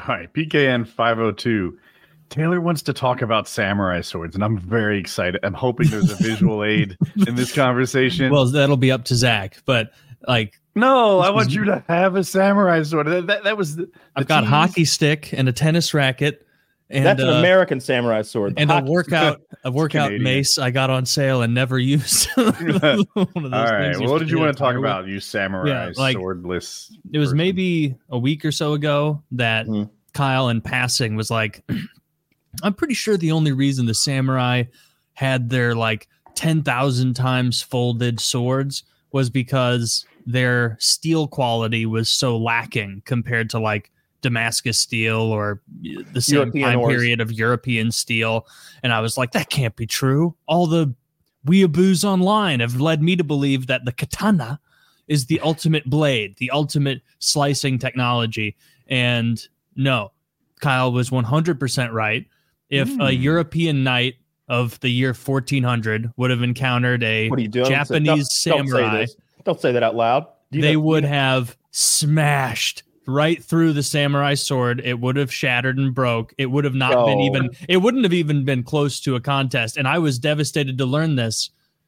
All right, PKN 502. Taylor wants to talk about samurai swords, and I'm very excited. I'm hoping there's a visual aid in this conversation. Well, that'll be up to Zach, but like, no, I want you to have a samurai sword. That was. I've got a hockey stick and a tennis racket. And, that's an American samurai sword. And a workout mace I got on sale and never used. All right. Well, what did you want to talk about, you samurai swordless? It was maybe a week or so ago that Kyle in passing was like, I'm pretty sure the only reason the samurai had their like 10,000 times folded swords was because their steel quality was so lacking compared to like Damascus steel or the same European time period of European steel. And I was like, that can't be true. All the weeaboos online have led me to believe that the katana is the ultimate blade, the ultimate slicing technology. And no, Kyle was 100% right. If a European knight of the year 1400 would have encountered a Japanese samurai, don't say that out loud. They would have smashed right through the samurai sword. It would have shattered and broke. It would have not been even. It wouldn't have even been close to a contest. And I was devastated to learn this.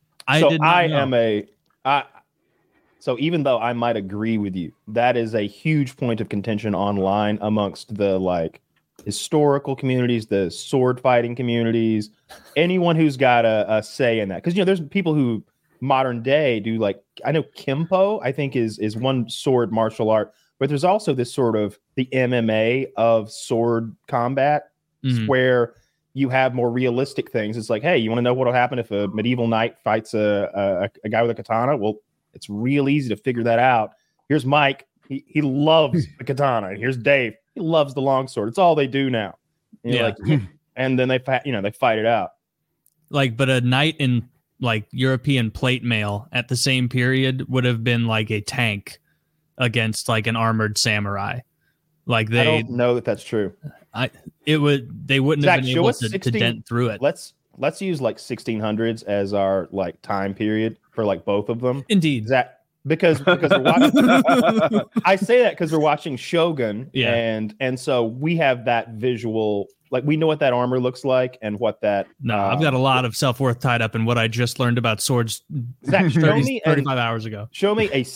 So even though I might agree with you, that is a huge point of contention online amongst the like historical communities, the sword fighting communities, anyone who's got a say in that. Because there's people who modern day do like, I know Kempo, I think is one sword martial art. But there's also this sort of the MMA of sword combat where you have more realistic things. It's like, hey, you want to know what'll happen if a medieval knight fights a guy with a katana? Well, it's real easy to figure that out. Here's Mike. He loves the katana. And here's Dave. He loves the longsword. It's all they do now. And then they fight it out. Like, but a knight in like European plate mail at the same period would have been like a tank against like an armored samurai. Like I don't know that that's true. They wouldn't have been able to dent through it. Let's use like 1600s as our like time period for like both of them. Indeed. Because we're watching, I say that because we're watching Shogun, and so we have that visual, like we know what that armor looks like and what that. No, I've got a lot of self-worth tied up in what I just learned about swords. Zach, 35 hours ago. Show me a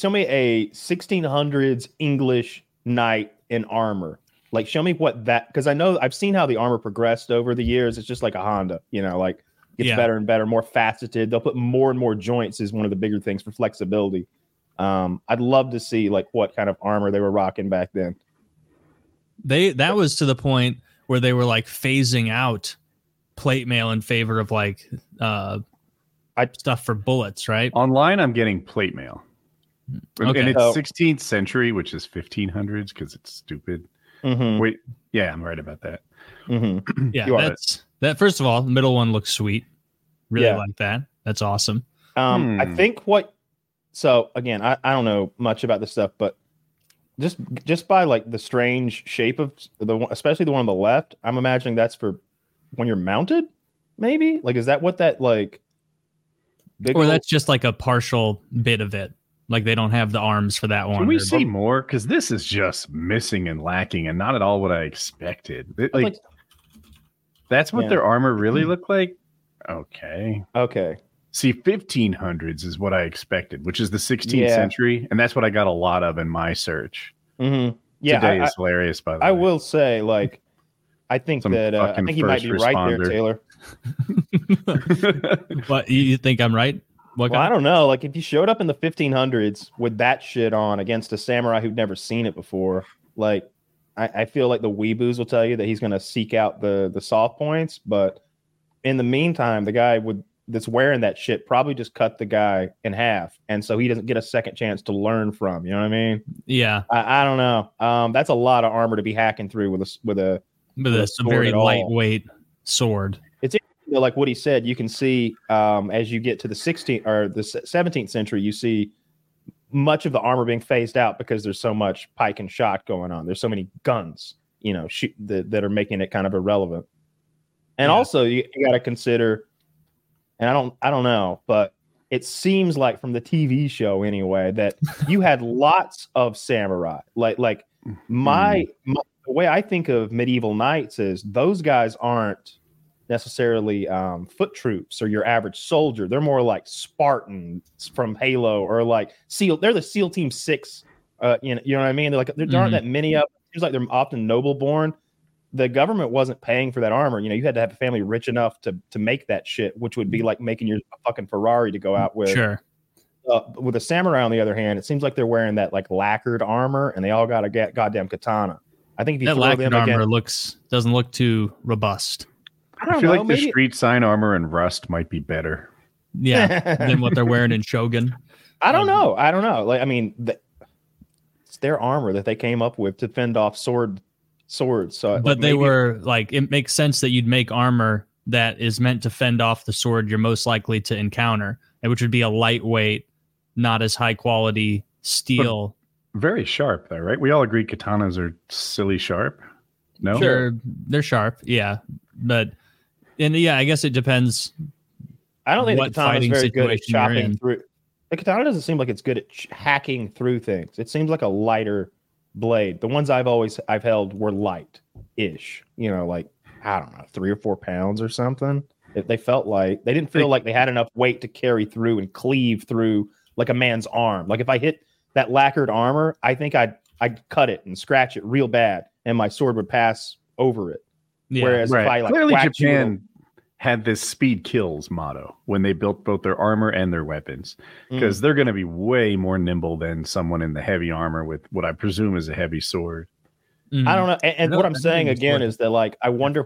1600s English knight in armor. Like show me what that, because I know I've seen how the armor progressed over the years. It's just like a Honda, like. Gets better and better, more faceted. They'll put more and more joints is one of the bigger things for flexibility. I'd love to see like what kind of armor they were rocking back then. That was to the point where they were like phasing out plate mail in favor of like stuff for bullets, right? Online, I'm getting plate mail. Okay. And it's 16th century, which is 1500s because it's stupid. Mm-hmm. Wait, yeah, I'm right about that. Mm-hmm. Yeah, that. First of all, the middle one looks sweet. Really like that. That's awesome. I think so again, I don't know much about this stuff, but just by like the strange shape of especially the one on the left, I'm imagining that's for when you're mounted, maybe? Like, is that what that like? That's just like a partial bit of it. Like they don't have the arms for that one. Can we see more? Because this is just missing and lacking and not at all what I expected. That's what their armor really looked like? Okay. See, 1500s is what I expected, which is the 16th century. And that's what I got a lot of in my search. Mm-hmm. Yeah. Today is hilarious, by the way. I will say, like, I think you might be right there, Taylor. What, you think I'm right? I don't know. Like, if you showed up in the 1500s with that shit on against a samurai who'd never seen it before, like, I feel like the weeboos will tell you that he's going to seek out the soft points. But in the meantime, the guy that's wearing that shit probably just cut the guy in half. And so he doesn't get a second chance to learn from. You know what I mean? Yeah. I don't know. That's a lot of armor to be hacking through with a very lightweight sword. It's like what he said. You can see as you get to the 16th or the 17th century, you see much of the armor being phased out because there's so much pike and shot going on. There's so many guns, that are making it kind of irrelevant. And also you got to consider, and I don't know, but it seems like from the TV show anyway, that you had lots of samurai. Like my the way I think of medieval knights is those guys aren't necessarily foot troops or your average soldier. They're more like Spartans from Halo or like SEAL. They're the SEAL Team 6. You know what I mean? They're like there aren't that many of them. It seems like they're often noble born. The government wasn't paying for that armor. You know, you had to have a family rich enough to make that shit, which would be like making your fucking Ferrari to go out with. Sure. With a samurai, on the other hand, it seems like they're wearing that like lacquered armor, and they all got a goddamn katana. I think if you that throw lacquered them armor against, doesn't look too robust. I feel like the street sign armor and Rust might be better. Yeah, than what they're wearing in Shogun. I don't know. Like, I mean, it's their armor that they came up with to fend off swords. So, but they were like, it makes sense that you'd make armor that is meant to fend off the sword you're most likely to encounter, which would be a lightweight, not as high quality steel. But very sharp, though, right? We all agree katanas are silly sharp. No, sure, they're sharp, yeah, but I guess it depends. I don't think the katana is very good at chopping through. The katana doesn't seem like it's good at hacking through things. It seems like a lighter blade. The ones I've held were light-ish. You know, like I don't know, 3 or 4 pounds or something. They felt like they didn't feel like they had enough weight to carry through and cleave through like a man's arm. Like if I hit that lacquered armor, I think I'd cut it and scratch it real bad, and my sword would pass over it. Yeah, whereas if I like clearly Japan had this speed kills motto when they built both their armor and their weapons, because they're going to be way more nimble than someone in the heavy armor with what I presume is a heavy sword. I don't know. And what I'm saying again is that like I wonder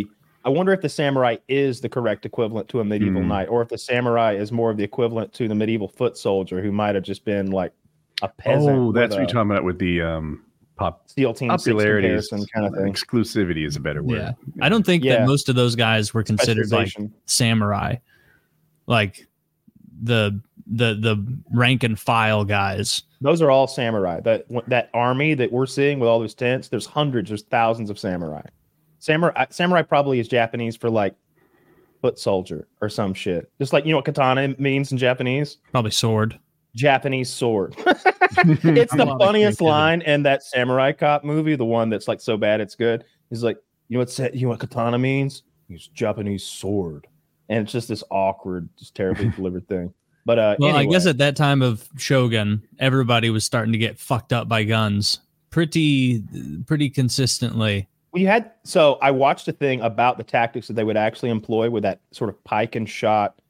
if the samurai is the correct equivalent to a medieval knight, or if the samurai is more of the equivalent to the medieval foot soldier who might have just been like a peasant. Oh, that's what you're talking about with the SEAL Team popularity kind of thing. Exclusivity is a better word. Yeah. I don't think that most of those guys were considered like samurai, like the rank and file guys. Those are all samurai. That army that we're seeing with all those tents, there's thousands of samurai. Samurai probably is Japanese for like foot soldier or some shit. Just like, you know what katana means in Japanese? Probably sword. Japanese sword. It's the funniest line in that Samurai Cop movie, the one that's like so bad it's good. He's like, you know what katana means? He's Japanese sword. And it's just this awkward, just terribly delivered thing. But anyway. I guess at that time of Shogun, everybody was starting to get fucked up by guns pretty consistently. So I watched a thing about the tactics that they would actually employ with that sort of pike and shot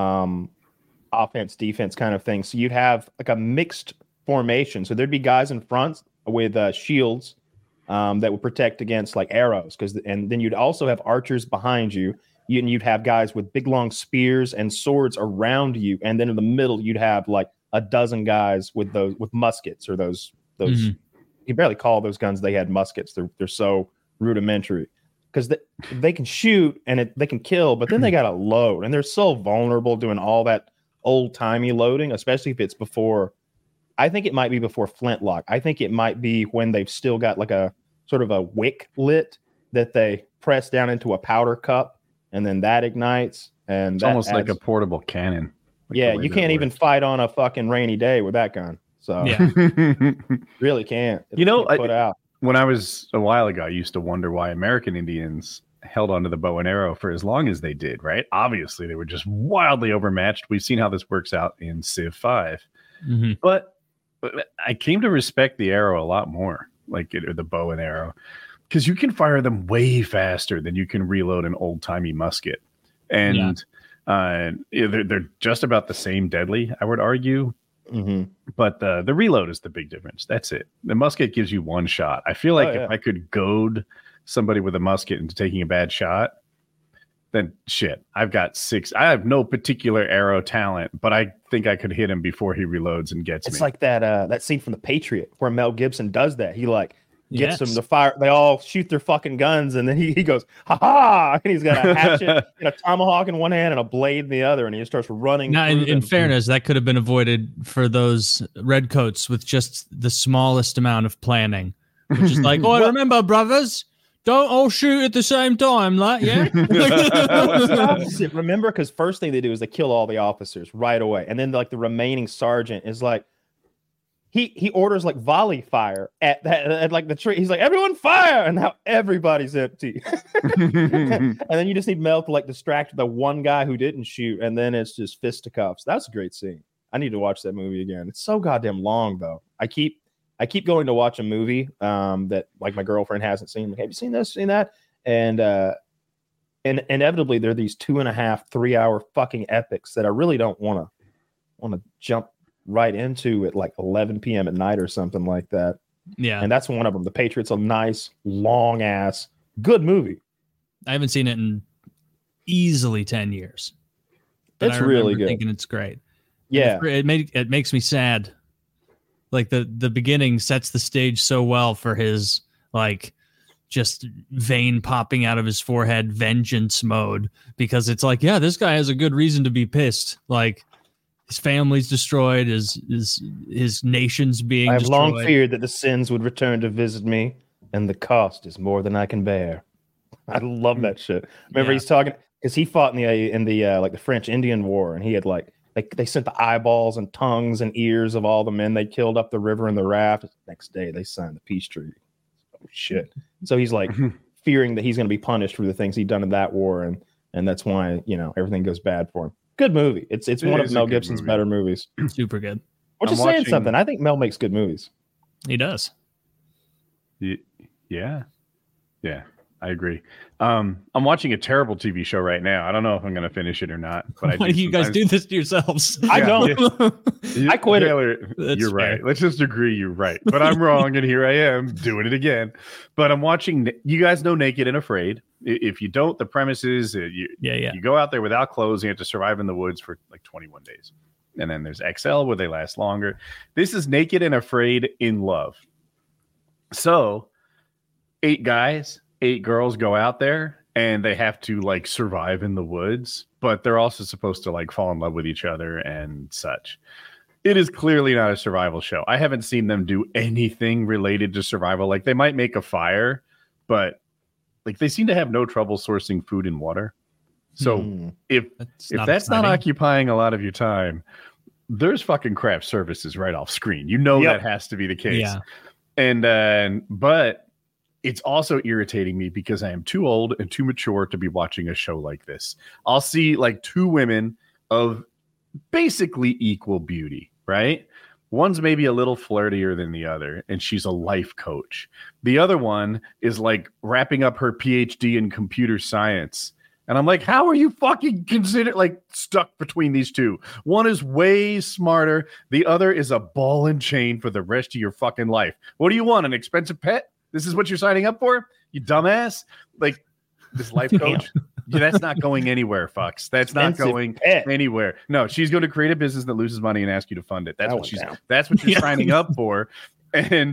offense defense kind of thing. So you'd have like a mixed formation. So there'd be guys in front with shields that would protect against like arrows, and then you'd also have archers behind you. You'd have guys with big long spears and swords around you, and then in the middle you'd have like a dozen guys with muskets or those. You barely call those guns. They had muskets. They're so rudimentary because they can shoot and they can kill, but then they got to load, and they're so vulnerable doing all that old-timey loading, especially if it's before. I think it might be before flintlock. I think it might be when they've still got like a sort of a wick lit that they press down into a powder cup, and then that ignites, and it's almost like a portable cannon. Like you can't even fight on a fucking rainy day with that gun. So really can't. When I was a while ago, I used to wonder why American Indians held onto the bow and arrow for as long as they did, right? Obviously, they were just wildly overmatched. We've seen how this works out in Civ 5. But I came to respect the arrow a lot more, or the bow and arrow, because you can fire them way faster than you can reload an old-timey musket. And they're just about the same deadly, I would argue. But the reload is the big difference. That's it. The musket gives you one shot. I feel like if I could goad somebody with a musket into taking a bad shot, then shit, I've got 6. I have no particular arrow talent, but I think I could hit him before he reloads and gets me. It's like that scene from The Patriot where Mel Gibson does that. He like gets them to fire. They all shoot their fucking guns, and then he goes, ha ha! And he's got a hatchet and a tomahawk in one hand and a blade in the other, and he just starts running. Now, in fairness, that could have been avoided for those redcoats with just the smallest amount of planning, which is like, remember, brothers, don't all shoot at the same time, like, yeah. Remember, because first thing they do is they kill all the officers right away, and then like the remaining sergeant is like, he orders like volley fire at like the tree. He's like, everyone fire, and now everybody's empty. And then you just need Mel to like distract the one guy who didn't shoot, and then it's just fisticuffs. That's a great scene. I need to watch that movie again. It's so goddamn long though. I keep going to watch a movie that like my girlfriend hasn't seen. Like, have you seen this? Seen that? And inevitably there are these 2.5-3 hour fucking epics that I really don't want to jump right into at like 11 p.m. at night or something like that. Yeah. And that's one of them. The Patriot's a nice, long ass, good movie. I haven't seen it in easily 10 years. It's really good. Thinking it's great. Yeah. It makes me sad. Like the beginning sets the stage so well for his like just vein popping out of his forehead vengeance mode, because it's like, yeah, this guy has a good reason to be pissed. Like, his family's destroyed, his nation's being destroyed. I have long feared that the sins would return to visit me, and the cost is more than I can bear. I love that shit. Remember, he's talking because he fought in the like the French Indian War, and he had like they sent the eyeballs and tongues and ears of all the men they killed up the river in the raft. Next day, they signed the peace treaty. Oh shit! So he's like fearing that he's going to be punished for the things he'd done in that war, and that's why everything goes bad for him. Good movie. It's one of Mel Gibson's better movies. Super good. Which is saying something. I think Mel makes good movies. He does. Yeah, I agree. I'm watching a terrible TV show right now. I don't know if I'm going to finish it or not. But why do you guys do this to yourselves? I don't. I quit it. You're right. Let's just agree you're right. But I'm wrong, and here I am doing it again. But I'm watching. You guys know Naked and Afraid. If you don't, the premise is you go out there without clothes. You have to survive in the woods for like 21 days. And then there's XL where they last longer. This is Naked and Afraid in Love. So 8 guys, 8 girls go out there and they have to like survive in the woods, but they're also supposed to like fall in love with each other and such. It is clearly not a survival show. I haven't seen them do anything related to survival. Like, they might make a fire, but like they seem to have no trouble sourcing food and water. So if that's not occupying a lot of your time, there's fucking craft services right off screen. That has to be the case. Yeah. And but it's also irritating me because I am too old and too mature to be watching a show like this. I'll see like 2 women of basically equal beauty, right? One's maybe a little flirtier than the other, and she's a life coach. The other one is like wrapping up her PhD in computer science. And I'm like, how are you fucking stuck between these two? One is way smarter. The other is a ball and chain for the rest of your fucking life. What do you want? An expensive pet? This is what you're signing up for? You dumbass. Like, this life coach. That's not going anywhere, fucks. That's not going anywhere. No, she's going to create a business that loses money and ask you to fund it. That's what you're signing up for. And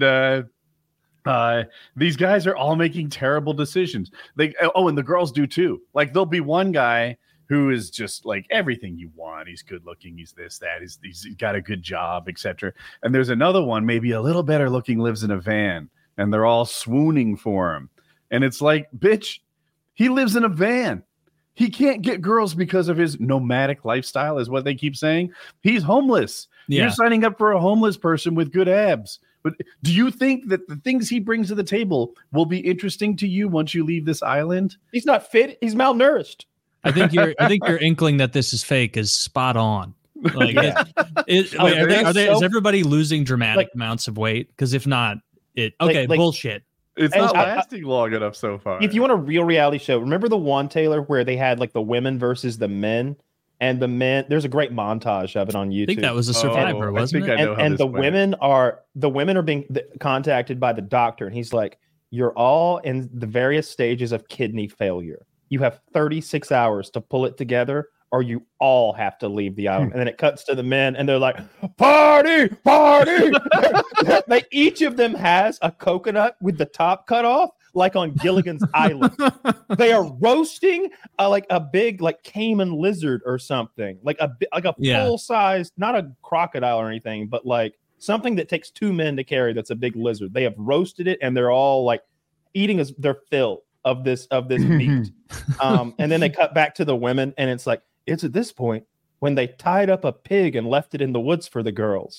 these guys are all making terrible decisions. And the girls do too. Like, there'll be one guy who is just like everything you want. He's good looking. He's this, that. He's got a good job, etc. And there's another one, maybe a little better looking, lives in a van, and they're all swooning for him. And it's like, bitch, he lives in a van. He can't get girls because of his nomadic lifestyle, is what they keep saying. He's homeless. Yeah. You're signing up for a homeless person with good abs. But do you think that the things he brings to the table will be interesting to you once you leave this island? He's not fit. He's malnourished. I think your inkling that this is fake is spot on. Like, is everybody losing dramatic amounts of weight? Because if not, bullshit. It's not lasting long enough so far. If you want a real reality show, remember the one, Taylor, where they had like the women versus the men? And the men, there's a great montage of it on YouTube. I think that was a Survivor, wasn't it? And the women are being contacted by the doctor, and he's like, "You're all in the various stages of kidney failure. You have 36 hours to pull it together, or you all have to leave the island." And then it cuts to the men, and they're like, "Party, party!" Each of them has a coconut with the top cut off, like on Gilligan's Island. They are roasting like a big Cayman lizard or something, like a full size, not a crocodile or anything, but like something that takes 2 men to carry. That's a big lizard. They have roasted it, and they're all like eating their fill of this meat. And then they cut back to the women, and it's at this point when they tied up a pig and left it in the woods for the girls.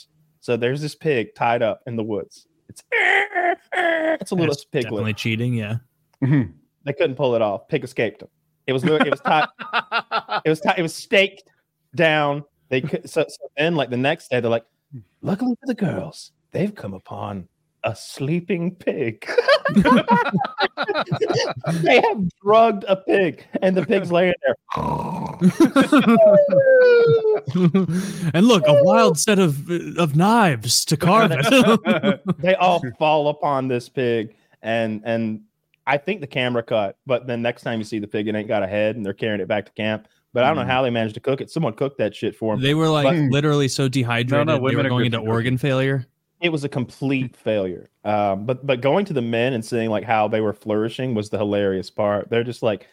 So there's this pig tied up in the woods. It's a little piglet. Definitely cheating, yeah. They couldn't pull it off. Pig escaped him. It was tied. It was staked down. They could, so then like the next day they're like, luckily for the girls, they've come upon a sleeping pig. They have drugged a pig, and the pig's laying there. And look, a wild set of knives to carve it. They all fall upon this pig, and I think the camera cut, but then next time you see the pig, it ain't got a head, and they're carrying it back to camp. But I don't know how they managed to cook it. Someone cooked that shit for them. They were like literally so dehydrated they were going into organ failure. It was a complete failure. But going to the men and seeing like how they were flourishing was the hilarious part. They're just like,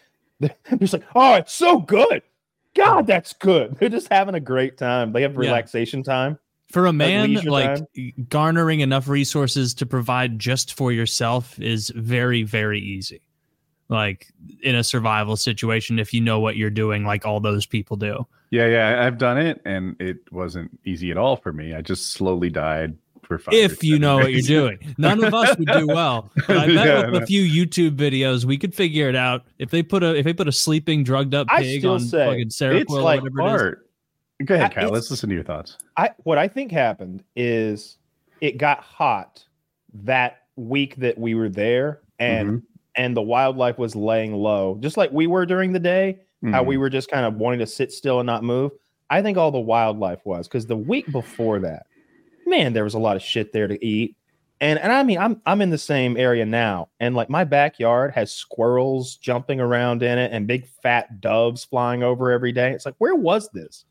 oh, it's so good. God, that's good. They're just having a great time. They have relaxation time. For a man, like garnering enough resources to provide just for yourself is very, very easy. Like in a survival situation, if you know what you're doing, like all those people do. Yeah, I've done it, and it wasn't easy at all for me. I just slowly died for 5 if you know what you're doing. None of us would do well. But I bet with a few YouTube videos, we could figure it out. If they put a sleeping, drugged up pig on fucking Seroquel or whatever it is. Go ahead, Kyle. Let's listen to your thoughts. What I think happened is it got hot that week that we were there, and the wildlife was laying low, just like we were during the day. How we were just kind of wanting to sit still and not move. I think all the wildlife was, because the week before that, man, there was a lot of shit there to eat. And I mean, I'm in the same area now, and like my backyard has squirrels jumping around in it and big fat doves flying over every day. It's like, where was this?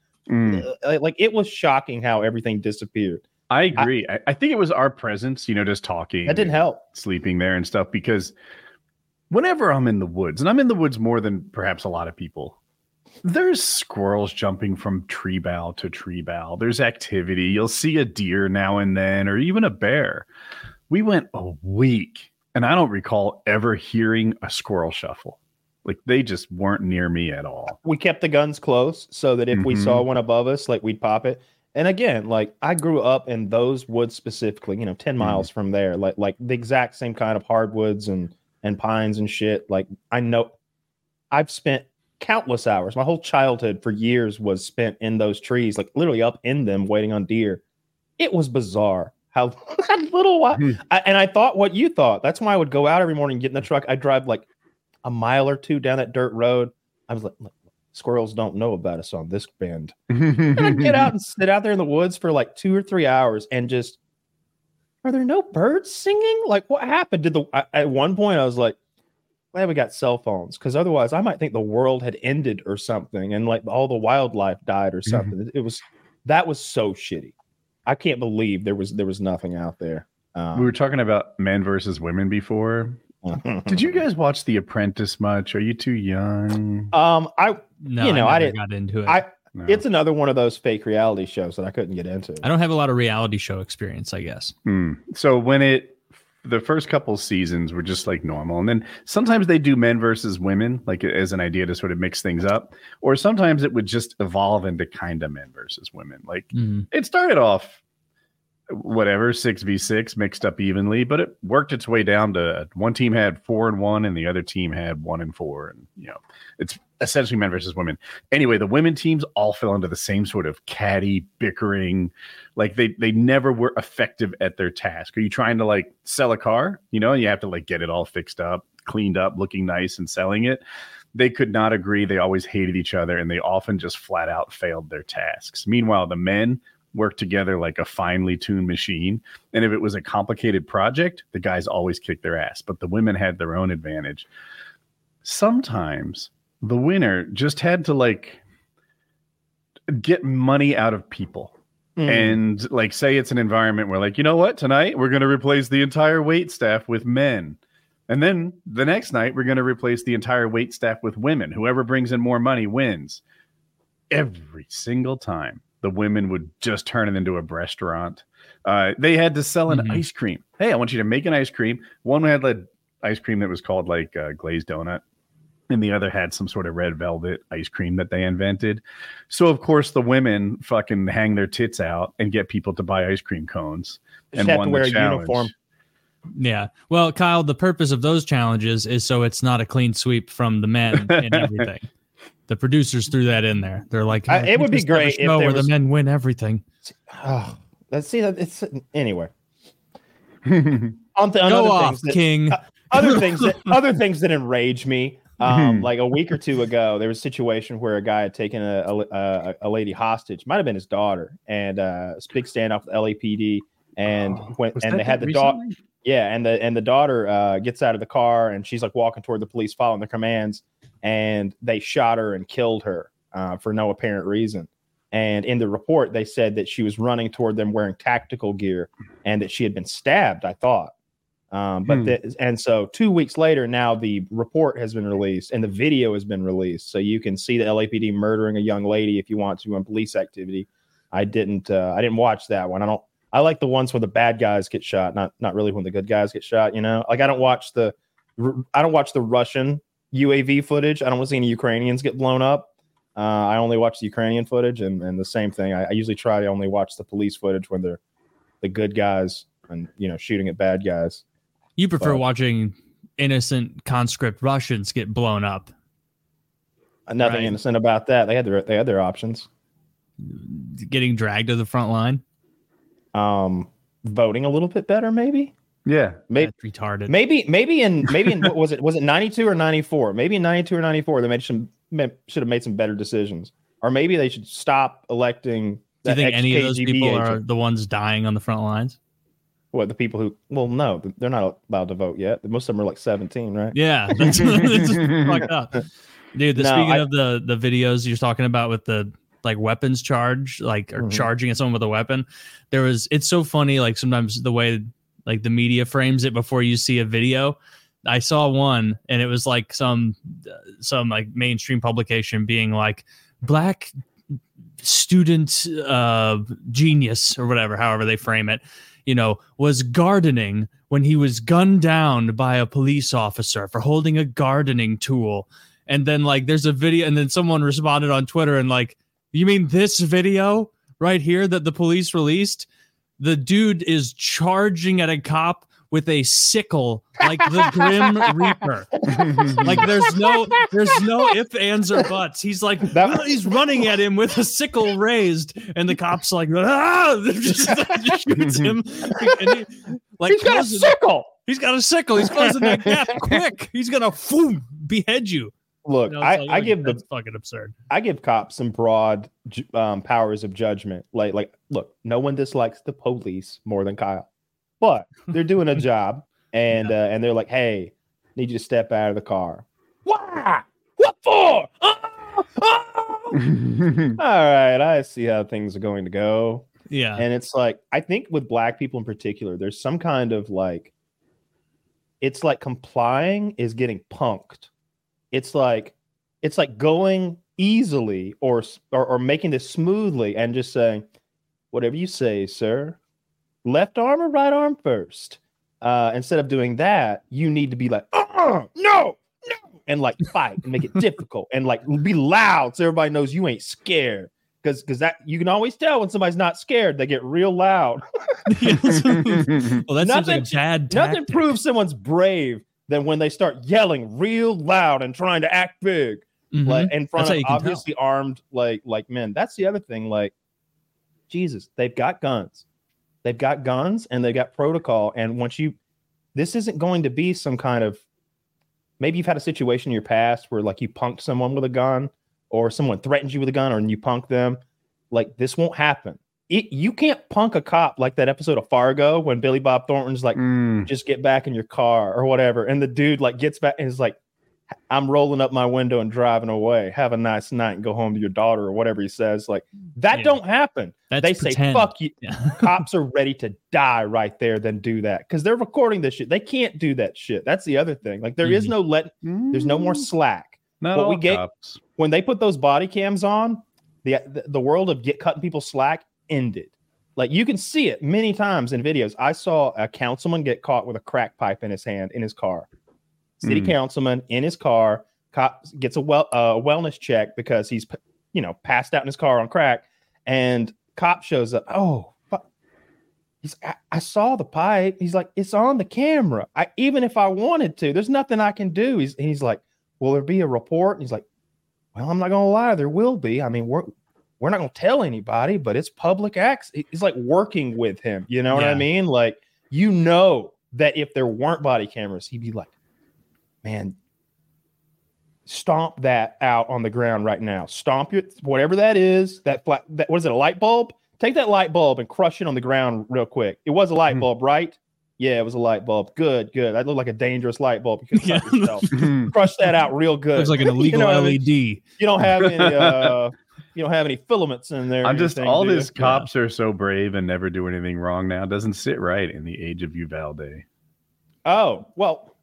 Like it was shocking how everything disappeared. I agree. I think it was our presence, just talking. That didn't help. Sleeping there and stuff, because whenever I'm in the woods, and I'm in the woods more than perhaps a lot of people, there's squirrels jumping from tree bough to tree bough. There's activity. You'll see a deer now and then, or even a bear. We went a week, and I don't recall ever hearing a squirrel shuffle. Like they just weren't near me at all. We kept the guns close so that if we saw one above us, like we'd pop it. And again, like I grew up in those woods specifically, 10 miles from there, like the exact same kind of hardwoods and pines and shit. Like I know I've spent countless hours. My whole childhood for years was spent in those trees, like literally up in them waiting on deer. It was bizarre how little and I thought what you thought. That's why I would go out every morning, get in the truck. I'd drive like a mile or two down that dirt road. I was like, squirrels don't know about us on this bend. And I'd get out and sit out there in the woods for like 2 or 3 hours and just, are there no birds singing? Like what happened? At one point I was like, glad we got cell phones, because otherwise I might think the world had ended or something, and like all the wildlife died or something. That was so shitty. I can't believe there was nothing out there. We were talking about men versus women before. Did you guys watch The Apprentice much? Are you too young? I didn't got into it. It's another one of those fake reality shows that I couldn't get into. I don't have a lot of reality show experience, I guess. So the first couple seasons were just like normal, and then sometimes they do men versus women, like as an idea to sort of mix things up, or sometimes it would just evolve into kind of men versus women. Like it started off whatever 6v6 mixed up evenly, but it worked its way down to one team had 4-1 and the other team had 1-4, and it's essentially men versus women. Anyway, the women teams all fell into the same sort of catty bickering. Like they never were effective at their task. Are you trying to like sell a car? You have to like get it all fixed up, cleaned up, looking nice and selling it. They could not agree. They always hated each other, and they often just flat out failed their tasks. Meanwhile, the men worked together like a finely tuned machine. And if it was a complicated project, the guys always kicked their ass, but the women had their own advantage. Sometimes the winner just had to like get money out of people. And like, say it's an environment where like, you know what, tonight we're going to replace the entire wait staff with men. And then the next night we're going to replace the entire wait staff with women. Whoever brings in more money wins. Every single time. The women would just turn it into a restaurant. They had to sell an ice cream. Hey, I want you to make an ice cream. One had like ice cream that was called like glazed donut. and the other had some sort of red velvet ice cream that they invented. So of course the women fucking hang their tits out and get people to buy ice cream cones and have to wear a uniform. Yeah. Well, Kyle, the purpose of those challenges is so it's not a clean sweep from the men and everything. The producers threw that in there. They're like, it would be great if where the men win everything. Oh, let's see that it's anyway. Go off, King. Other things that enrage me. Like a week or two ago, there was a situation where a guy had taken a lady hostage. Might have been his daughter, and a big standoff with LAPD. And they had the daughter. Yeah, and the daughter gets out of the car, and she's like walking toward the police, following their commands, and they shot her and killed her for no apparent reason. And in the report, they said that she was running toward them wearing tactical gear, and that she had been stabbed, I thought. And so 2 weeks later, now the report has been released and the video has been released, so you can see the LAPD murdering a young lady if you want to on police activity. I didn't watch that one. I like the ones where the bad guys get shot, not really when the good guys get shot. Like I don't watch the Russian UAV footage. I don't want to see any Ukrainians get blown up. I only watch the Ukrainian footage, and the same thing. I usually try to only watch the police footage when they're the good guys and shooting at bad guys. You prefer watching innocent conscript Russians get blown up. Nothing innocent about that. They had their options. Getting dragged to the front line. Voting a little bit better, maybe. Yeah, maybe that's retarded. Maybe in what was it 92 or 94? Maybe in 92 or 94 they should have made some better decisions, or maybe they should stop electing. Do you think any of those people are the ones dying on the front lines? What, the people who? Well, no, they're not allowed to vote yet. Most of them are like 17, right? Yeah, that's just fucked up, dude. Speaking of the videos you're talking about with the like weapons charge, like or charging at someone with a weapon, it's so funny. Like sometimes the way like the media frames it before you see a video. I saw one and it was like some like mainstream publication being like black student genius or whatever, however they frame it, was gardening when he was gunned down by a police officer for holding a gardening tool. And then like there's a video, and then someone responded on Twitter and like, you mean this video right here that the police released? The dude is charging at a cop with a sickle like the Grim Reaper. Like there's no ifs, ands, or buts. He's like, he's running at him with a sickle raised, and the cop's like, just shoots him. And he's got a sickle. He's got a sickle. He's closing that gap quick. He's gonna behead you. Look, that's fucking absurd. I give cops some broad powers of judgment. Like, look, no one dislikes the police more than Kyle, but they're doing a job, and they're like, "Hey, need you to step out of the car." Why? What for? All right, I see how things are going to go. Yeah, and it's like I think with black people in particular, there's some kind of like, it's like complying is getting punked. It's like going easily or making this smoothly and just saying, whatever you say, sir. Left arm or right arm first. Instead of doing that, you need to be like, no, and like fight and make it difficult and like be loud so everybody knows you ain't scared. Because that you can always tell when somebody's not scared, they get real loud. Well, that seems like a bad tactic. Nothing proves someone's brave than when they start yelling real loud and trying to act big, like in front of obviously armed like men. That's the other thing. Like, Jesus, they've got guns. They've got guns and they've got protocol. And this isn't going to be some kind of, maybe you've had a situation in your past where like you punked someone with a gun or someone threatens you with a gun or you punk them. Like, this won't happen. You can't punk a cop like that episode of Fargo when Billy Bob Thornton's like, just get back in your car or whatever. And the dude like gets back and is like, I'm rolling up my window and driving away. Have a nice night and go home to your daughter or whatever he says. Like that don't happen. They say, fuck you. Yeah. Cops are ready to die right there. Then do that. Cause they're recording this shit. They can't do that shit. That's the other thing. Like there is no there's no more slack. Not what we get cops. When they put those body cams on, the world of cutting people slack ended. Like you can see it many times in videos. I saw a councilman get caught with a crack pipe in his hand in his car. City councilman in his car Cop gets a wellness check because he's, passed out in his car on crack, and cop shows up. Oh, fuck. I saw the pipe. He's like, it's on the camera. Even if I wanted to, there's nothing I can do. He's like, will there be a report? And he's like, well, I'm not gonna lie, there will be. I mean, we're not gonna tell anybody, but it's public access. He's like working with him. You know what I mean? Like, that if there weren't body cameras, he'd be like, man, stomp that out on the ground right now. Stomp it, whatever that is. What is it, a light bulb? Take that light bulb and crush it on the ground real quick. It was a light bulb, right? Yeah, it was a light bulb. Good. That looked like a dangerous light bulb. You could cut yourself. Crush that out real good. It's like an illegal LED. You don't have any. You don't have any filaments in there. All these cops are so brave and never do anything wrong now. Doesn't sit right in the age of Uvalde. Oh, well,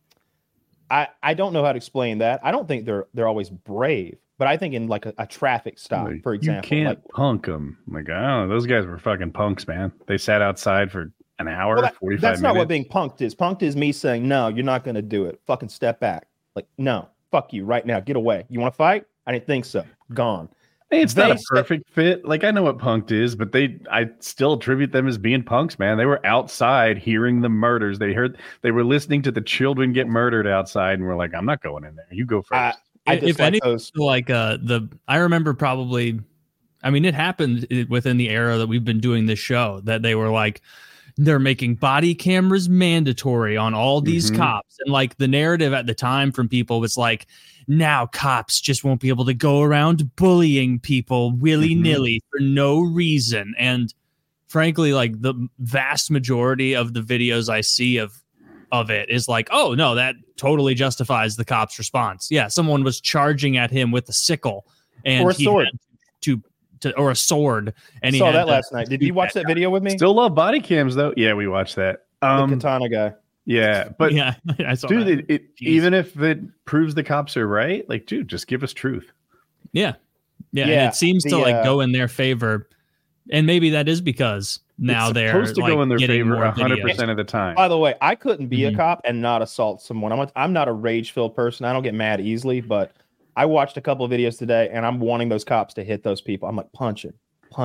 I don't know how to explain that. I don't think they're always brave, but I think in like a traffic stop, for example. You can't punk them. Like, I don't know. Those guys were fucking punks, man. They sat outside for an hour, 45 minutes. That's not what being punked is. Punked is me saying, no, you're not going to do it. Fucking step back. Like, no, fuck you right now. Get away. You want to fight? I didn't think so. Gone. Hey, it's not a perfect fit. Like, I know what punked is, but I still attribute them as being punks, man. They were outside hearing the murders. They were listening to the children get murdered outside, and we're like, I'm not going in there. You go first. If anything, I remember probably, I mean, it happened within the era that we've been doing this show, that they were like, they're making body cameras mandatory on all these cops. And like the narrative at the time from people was like, now cops just won't be able to go around bullying people willy-nilly for no reason. And frankly, like the vast majority of the videos I see of it is like, oh no, that totally justifies the cops' response. Yeah, someone was charging at him with a sickle and or a sword. Or a sword. And he saw that last night. Did you watch that video with me? Still love body cams though. Yeah, we watched that. The katana guy. Yeah, but yeah, I saw dude, that. Even if it proves the cops are right, like, dude, just give us truth. Yeah. And it seems to like go in their favor, and maybe that is because now they're supposed to go in their favor 100% of the time. By the way, I couldn't be a cop and not assault someone. I'm not a rage-filled person. I don't get mad easily, but I watched a couple of videos today, and I'm wanting those cops to hit those people. I'm like, punch him.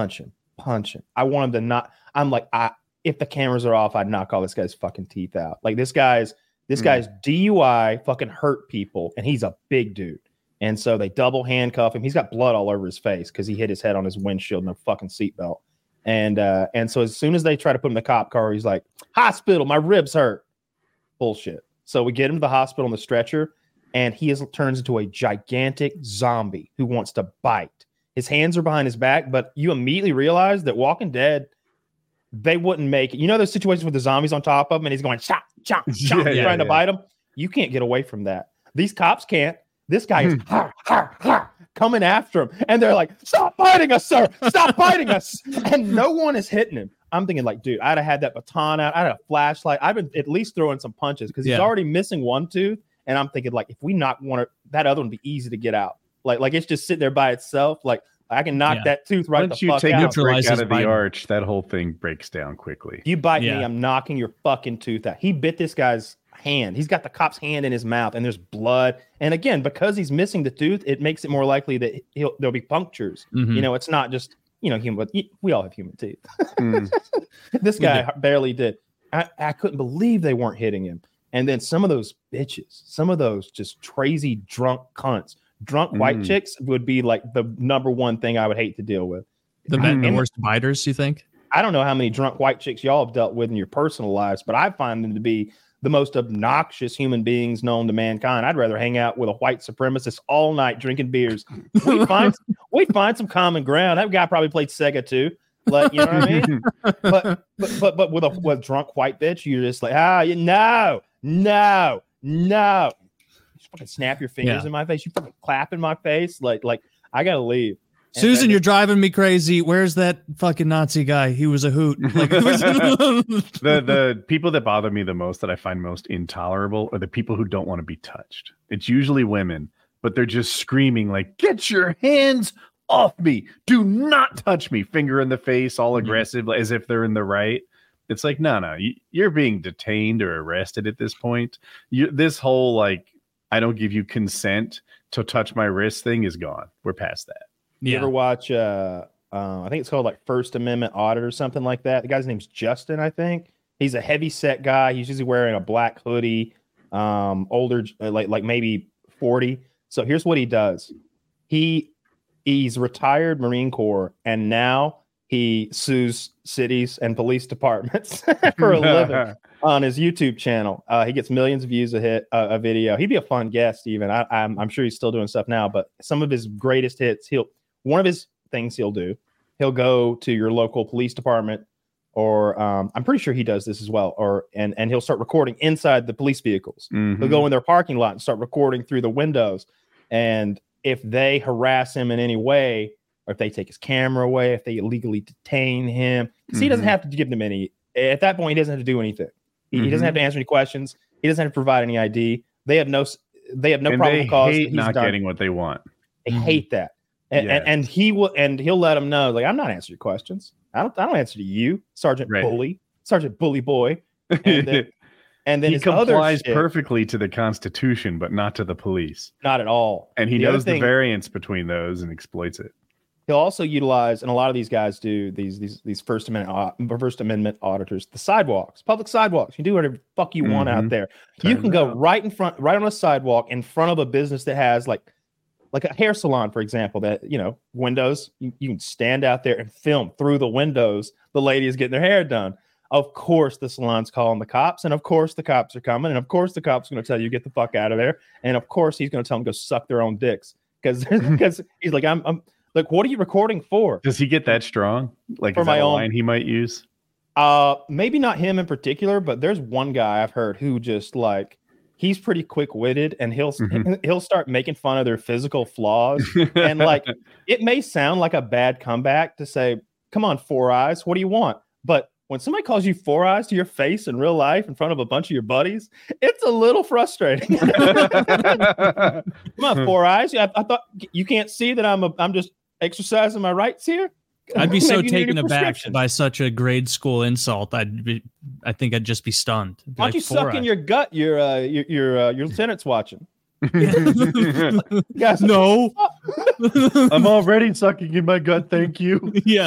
I want them to not. I'm like, if the cameras are off, I'd knock all this guy's fucking teeth out. Like this guy's DUI fucking hurt people, and he's a big dude. And so they double handcuff him. He's got blood all over his face because he hit his head on his windshield in a fucking seatbelt. And so as soon as they try to put him in the cop car, he's like, hospital, my ribs hurt. Bullshit. So we get him to the hospital on the stretcher, and he turns into a gigantic zombie who wants to bite. His hands are behind his back, but you immediately realize that Walking Dead, they wouldn't make it. You know those situations with the zombies on top of him and he's going chop, trying to bite him? You can't get away from that. These cops can't. This guy is coming after him. And they're like, stop biting us, sir. Stop biting us. And no one is hitting him. I'm thinking like, dude, I'd have had that baton out. I'd have a flashlight. I've been at least throwing some punches because he's already missing one tooth. And I'm thinking like, if we knock one, that other one would be easy to get out. Like it's just sitting there by itself. Like, I can knock that tooth right the fuck out. Once you take a break out of the arch, that whole thing breaks down quickly. You bite me, I'm knocking your fucking tooth out. He bit this guy's hand. He's got the cop's hand in his mouth, and there's blood. And again, because he's missing the tooth, it makes it more likely that there'll be punctures. You know, it's not just human. But we all have human teeth. This guy barely did. I couldn't believe they weren't hitting him. And then some of those bitches, some of those just crazy drunk cunts. Drunk white chicks would be like the number one thing I would hate to deal with. The worst biters, you think? I don't know how many drunk white chicks y'all have dealt with in your personal lives, but I find them to be the most obnoxious human beings known to mankind. I'd rather hang out with a white supremacist all night drinking beers. We'd find some common ground. That guy probably played Sega too. Like, you know what I mean? But with a drunk white bitch, you're just like, no. Fucking snap your fingers in my face. You fucking clap in my face. Like I gotta leave. Susan, you're driving me crazy. Where's that fucking Nazi guy? He was a hoot. Like, the people that bother me the most, that I find most intolerable, are the people who don't want to be touched. It's usually women, but they're just screaming like, "Get your hands off me! Do not touch me!" Finger in the face, all aggressive, as if they're in the right. It's like, no, you're being detained or arrested at this point. This whole like. I don't give you consent to touch my wrist thing is gone. We're past that. You ever watch I think it's called like First Amendment Audit or something like that. The guy's name's Justin, I think. He's a heavy set guy. He's usually wearing a black hoodie, older, like maybe 40. So here's what he does. He's retired Marine Corps, and now he sues cities and police departments for a living on his YouTube channel. He gets millions of views a video. He'd be a fun guest even. I'm sure he's still doing stuff now, but some of his greatest hits, one of his things he'll do, he'll go to your local police department, or I'm pretty sure he does this as well, and he'll start recording inside the police vehicles. Mm-hmm. He'll go in their parking lot and start recording through the windows. And if they harass him in any way, or if they take his camera away, if they illegally detain him, because he doesn't have to give them any. At that point, he doesn't have to do anything. He doesn't have to answer any questions. He doesn't have to provide any ID. They have no probable cause. They hate not getting what they want. They hate that. And he'll let them know, like, I'm not answering your questions. I don't answer to you, Sergeant Bully Boy. And then he complies perfectly to the Constitution, but not to the police. Not at all. And he knows the variance between those and exploits it. He'll also utilize, and a lot of these guys do, these First Amendment auditors, the sidewalks, public sidewalks. You do whatever the fuck you want out there. You can go right on a sidewalk in front of a business that has like a hair salon, for example, that, windows, you can stand out there and film through the windows. The lady is getting their hair done. Of course, the salon's calling the cops, and of course the cops are coming, and of course the cops are going to tell you get the fuck out of there, and of course he's going to tell them go suck their own dicks because he's like, I'm like, what are you recording for? Does he get that strong? Like, for is that a line he might use? Maybe not him in particular, but there's one guy I've heard who just like, he's pretty quick-witted, and he'll start making fun of their physical flaws, and like, it may sound like a bad comeback to say, "Come on, Four Eyes, what do you want?" But when somebody calls you Four Eyes to your face in real life in front of a bunch of your buddies, it's a little frustrating. Come on, Four Eyes. I thought you can't see that I'm just exercising my rights here. I'd be so taken aback by such a grade school insult. I think I'd just be stunned. Why don't you suck in your gut? Your lieutenant's watching. Yes. No. I'm already sucking in my gut. Thank you. Yeah.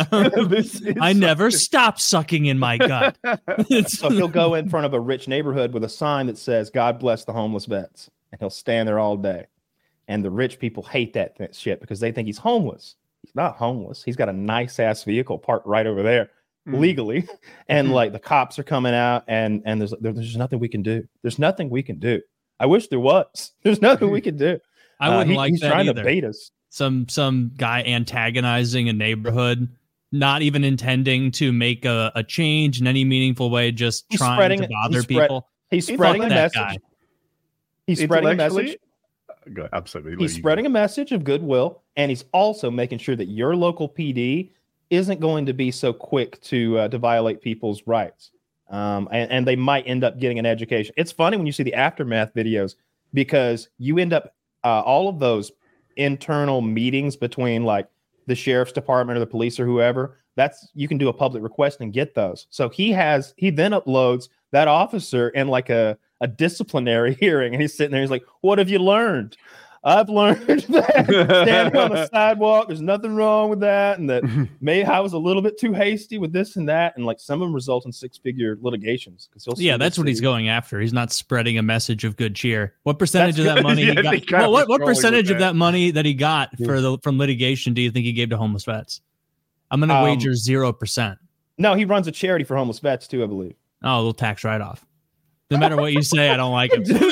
I never stop sucking in my gut. So he'll go in front of a rich neighborhood with a sign that says, "God bless the homeless vets." And he'll stand there all day. And the rich people hate that shit because they think he's homeless. He's not homeless. He's got a nice ass vehicle parked right over there legally. And like the cops are coming out and there's nothing we can do. There's nothing we can do. I wish there was. There's nothing we can do. I wouldn't like he's that trying either. to bait us. Some guy antagonizing a neighborhood, not even intending to make a change in any meaningful way, just trying to bother people. He's spreading a message. He's spreading a message. Absolutely. He's spreading a message of goodwill, and he's also making sure that your local PD isn't going to be so quick to violate people's rights. And they might end up getting an education. It's funny when you see the aftermath videos because you end up all of those internal meetings between like the sheriff's department or the police or whoever. You can do a public request and get those. So he then uploads that officer in like a disciplinary hearing, and he's sitting there. He's like, "What have you learned?" I've learned that standing on the sidewalk, there's nothing wrong with that, and that maybe I was a little bit too hasty with this and that, and like some of them result in 6-figure litigations. That's what he's going after. He's not spreading a message of good cheer. What percentage of that money he got? What percentage of that money that he got from litigation do you think he gave to homeless vets? I'm going to wager 0%. No, he runs a charity for homeless vets too, I believe. Oh, a little tax write-off. No matter what you say, I don't like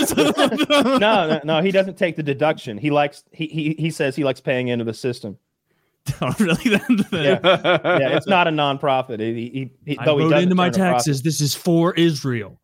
it. No, he doesn't take the deduction. He says he likes paying into the system. Oh, really? Yeah, it's not a nonprofit. I vote into my taxes. This is for Israel.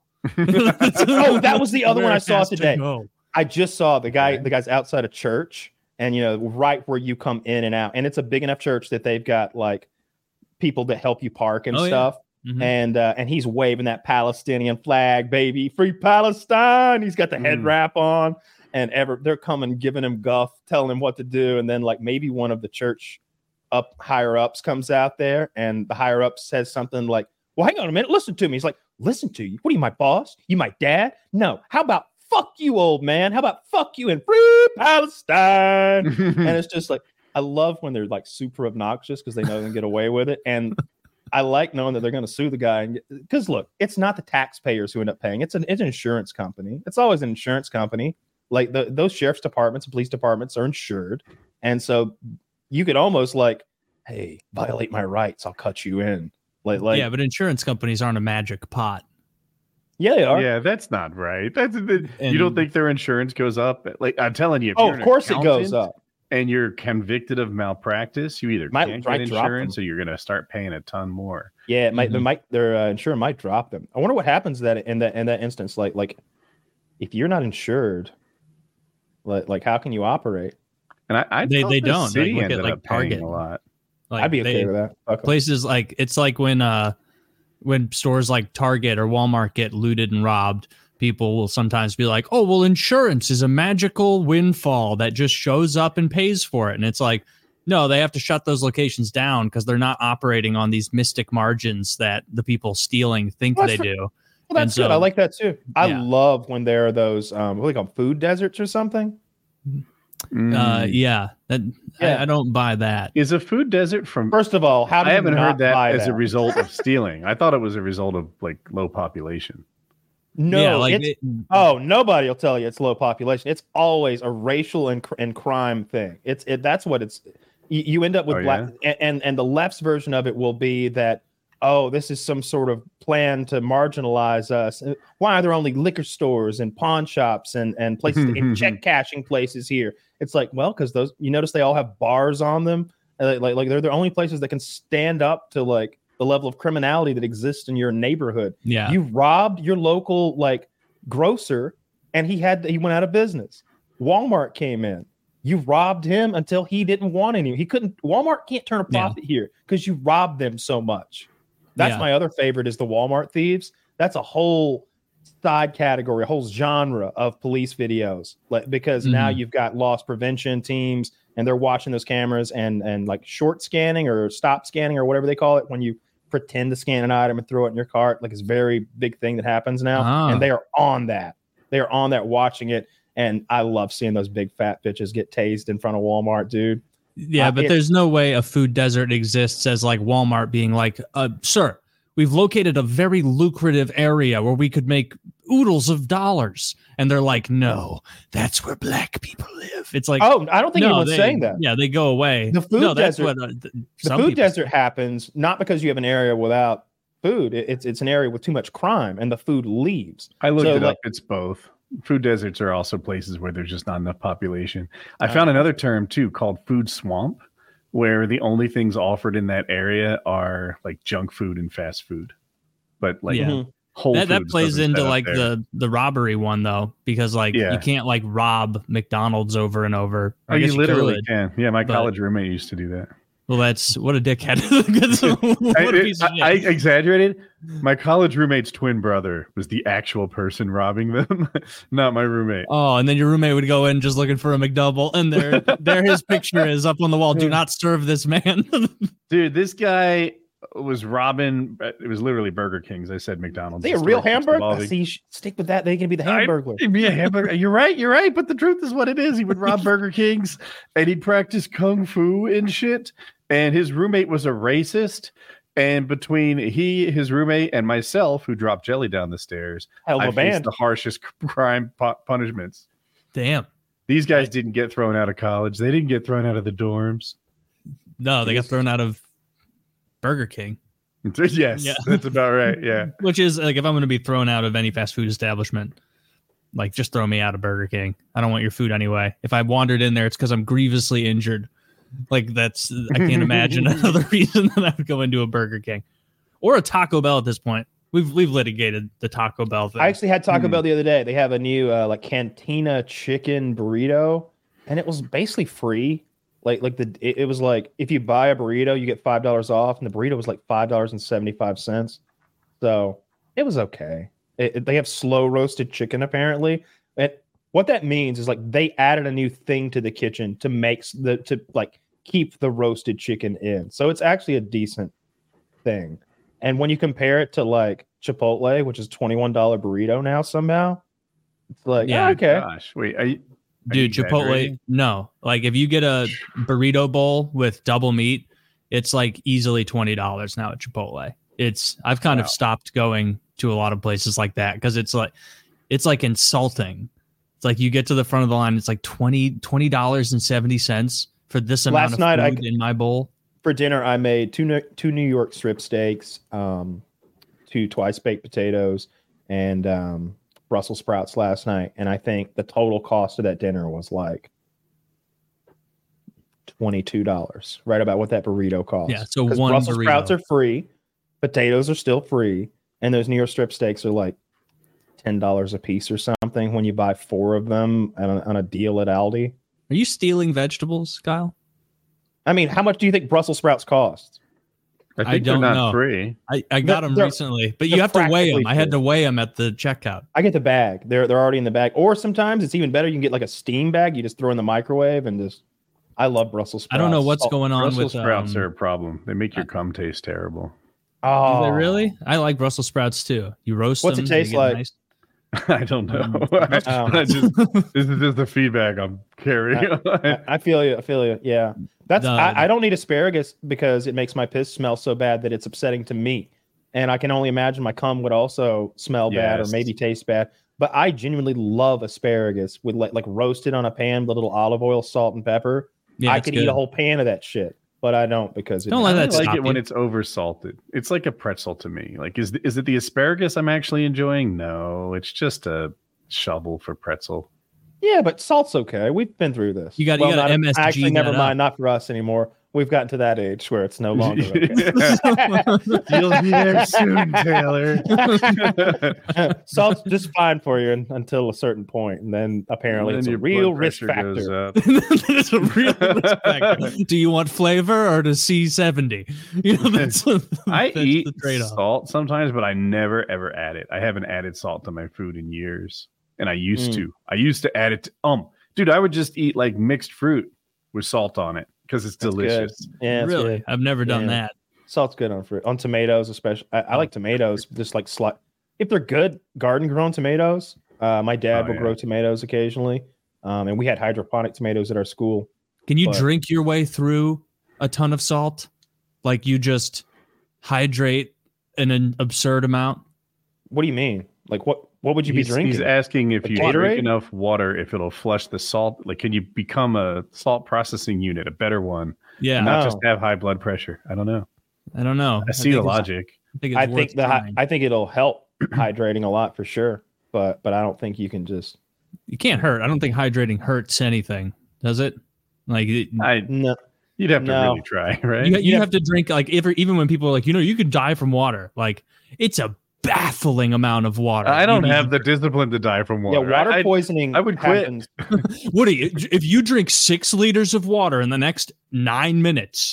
That was the other one I saw today. I just saw the guy's outside a church, and right where you come in and out, and it's a big enough church that they've got like people that help you park and stuff. Yeah. Mm-hmm. And he's waving that Palestinian flag, baby, free Palestine. He's got the head wrap on, and they're coming, giving him guff, telling him what to do. And then like maybe one of the church higher ups comes out there, and the higher up says something like, "Well, hang on a minute, listen to me." He's like, "Listen to you? What are you, my boss? You my dad? No. How about fuck you, old man? How about fuck you and free Palestine? And it's just like, I love when they're like super obnoxious because they know they can get away with it. And I like knowing that they're going to sue the guy. Because look, it's not the taxpayers who end up paying. It's an insurance company. It's always an insurance company. Like those sheriff's departments and police departments are insured. And so you could almost like, hey, violate my rights, I'll cut you in. Like yeah, but insurance companies aren't a magic pot. Yeah, they are. Yeah, that's not right. You don't think their insurance goes up? Like I'm telling you, of course it goes up. And you're convicted of malpractice, you either can't get insurance or you're going to start paying a ton more. Yeah, it might. Their insurance might drop them. I wonder what happens that in that instance. Like if you're not insured, like how can you operate? And they don't. City like, ended look at, up paying a lot. Like, I'd be okay with that. Okay. Places like it's like when stores like Target or Walmart get looted and robbed. People will sometimes be like, oh, well, insurance is a magical windfall that just shows up and pays for it. And it's like, no, they have to shut those locations down because they're not operating on these mystic margins that the people stealing think they do. Well, that's good. I like that too. I love when there are those, what do they call them, food deserts or something? I don't buy that. Is a food desert from... First of all, I haven't heard that as a result of stealing. I thought it was a result of like low population. No, nobody will tell you it's low population. It's always a racial and crime thing. That's what it's. You end up with black, and the left's version of it will be that, oh, this is some sort of plan to marginalize us. Why are there only liquor stores and pawn shops and places and check cashing places here? It's like, well, because those, you notice they all have bars on them. Like they're the only places that can stand up to like the level of criminality that exists in your neighborhood. Yeah. You robbed your local like grocer and he went out of business. Walmart came in. You robbed him until he didn't want any. Walmart can't turn a profit here because you robbed them so much. That's my other favorite is the Walmart thieves. That's a whole side category, a whole genre of police videos. Because now you've got loss prevention teams and they're watching those cameras and like short scanning or stop scanning or whatever they call it when you pretend to scan an item and throw it in your cart. Like it's a very big thing that happens now. And they are on that. They are on that watching it. And I love seeing those big fat bitches get tased in front of Walmart, dude. Yeah, but there's no way a food desert exists as like Walmart being like, sir, we've located a very lucrative area where we could make oodles of dollars. And they're like, no, that's where black people live. It's like, oh, I don't think anyone's saying that. Yeah, they go away. The food desert, the food desert happens not because you have an area without food. It's an area with too much crime and the food leaves. I looked it up. It's both. Food deserts are also places where there's just not enough population. I found another term too called food swamp, where the only things offered in that area are like junk food and fast food. But like Whole Foods that plays into like the robbery one though, because like you can't like rob McDonald's over and over. Oh, you literally can. Yeah, my college roommate used to do that. Well, that's what a dickhead. I exaggerated. My college roommate's twin brother was the actual person robbing them, not my roommate. Oh, and then your roommate would go in just looking for a McDouble, and there his picture is up on the wall. Do not serve this man. Dude, this guy was robbing. It was literally Burger King's. I said McDonald's. They a real hamburger? See, stick with that. They can be the hamburger. Be a hamburger. You're right. But the truth is what it is. He would rob Burger King's, and he'd practice kung fu and shit. And his roommate was a racist. And between his roommate, and myself, who dropped jelly down the stairs, I faced the harshest crime punishments. Damn. These guys didn't get thrown out of college. They didn't get thrown out of the dorms. No, they got thrown out of Burger King. Yes, that's about right. Yeah. Which is like, if I'm going to be thrown out of any fast food establishment, like just throw me out of Burger King. I don't want your food anyway. If I wandered in there, it's because I'm grievously injured. Like I can't imagine another reason that I would go into a Burger King or a Taco Bell at this point. We've litigated the Taco Bell thing. I actually had Taco Bell the other day. They have a new like Cantina chicken burrito, and it was basically free. It was like if you buy a burrito, you get $5 off, and the burrito was like $5.75. So it was okay. They have slow roasted chicken apparently. What that means is like they added a new thing to the kitchen to keep the roasted chicken in. So it's actually a decent thing. And when you compare it to like Chipotle, which is $21 burrito now somehow, It's like, okay. Gosh, wait, dude, Chipotle. No, like if you get a burrito bowl with double meat, it's like easily $20 now at Chipotle. I've kind of stopped going to a lot of places like that because it's like insulting. It's like you get to the front of the line, it's like $20.70 for this amount of food in my bowl. For dinner, I made two New York strip steaks, 2 twice baked potatoes, and Brussels sprouts last night. And I think the total cost of that dinner was like $22, right about what that burrito costs. Yeah, so one Brussels burrito. Sprouts are free, potatoes are still free, and those New York strip steaks are like $10 a piece or something when you buy 4 of them on a deal at Aldi. Are you stealing vegetables, Kyle? I mean, how much do you think Brussels sprouts cost? I think they're not free. I got them recently, but you have to weigh them. I had to weigh them at the checkout. I get the bag. They're already in the bag. Or sometimes it's even better. You can get like a steam bag. You just throw in the microwave and just. I love Brussels sprouts. I don't know what's going on Brussels with sprouts are a problem. They make your cum taste terrible. Oh, do they really? I like Brussels sprouts too. You roast them. What's it taste like? Nice. I don't know. This is just the feedback I'm carrying. I feel you. Yeah, I don't need asparagus because it makes my piss smell so bad that it's upsetting to me, and I can only imagine my cum would also smell bad or maybe taste bad. But I genuinely love asparagus with like roasted on a pan with a little olive oil, salt, and pepper. Yeah, I could eat a whole pan of that shit. But I don't because don't let that like it when it's over salted. It's like a pretzel to me. Like is it the asparagus I'm actually enjoying? No, it's just a shovel for pretzel. Yeah, but salt's okay. We've been through this. You got MSG. Actually, never mind. Not for us anymore. We've gotten to that age where it's no longer okay. You'll be there soon, Taylor. Salt's just fine for you until a certain point, and then apparently it's a real risk factor. It's a real risk factor. Do you want flavor or to C70? I eat salt sometimes, but I never ever add it. I haven't added salt to my food in years, and I used to. I used to add it to, dude, I would just eat like mixed fruit with salt on it. Because it's delicious. Good. Yeah, really. Good. I've never done that. Salt's good on fruit, on tomatoes, especially. I like tomatoes. Just like if they're good garden grown tomatoes. My dad will grow tomatoes occasionally, and we had hydroponic tomatoes at our school. Can you drink your way through a ton of salt? Like you just hydrate in an absurd amount? What do you mean? Like what would you be drinking? He's asking if you drink enough water, if it'll flush the salt. Like, can you become a salt processing unit, a better one? Yeah. Not just have high blood pressure. I don't know. I see the logic. I think it'll help hydrating a lot for sure. But I don't think you can just. You can't hurt. I don't think hydrating hurts anything, does it? Like no. You'd have to really try, right? You have to drink like even when people are like, you could die from water. Like it's a baffling amount of water. I don't have the discipline to die from water. Yeah, water poisoning. I would quit. What do you? If you drink 6 liters of water in the next 9 minutes,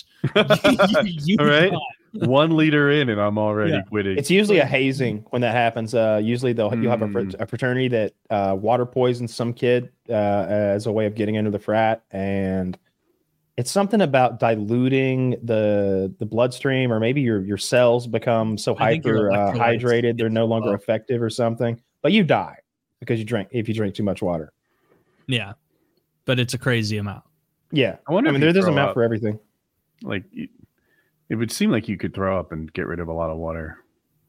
you all right, 1 liter in, and I'm already quitting. It's usually a hazing when that happens. Usually you'll have a fraternity that water poisons some kid as a way of getting into the frat, and it's something about diluting the bloodstream, or maybe your cells become so hydrated they're no longer effective or something. But you die because if you drink too much water. Yeah, but it's a crazy amount. Yeah, I mean there's an amount for everything. Like it would seem like you could throw up and get rid of a lot of water.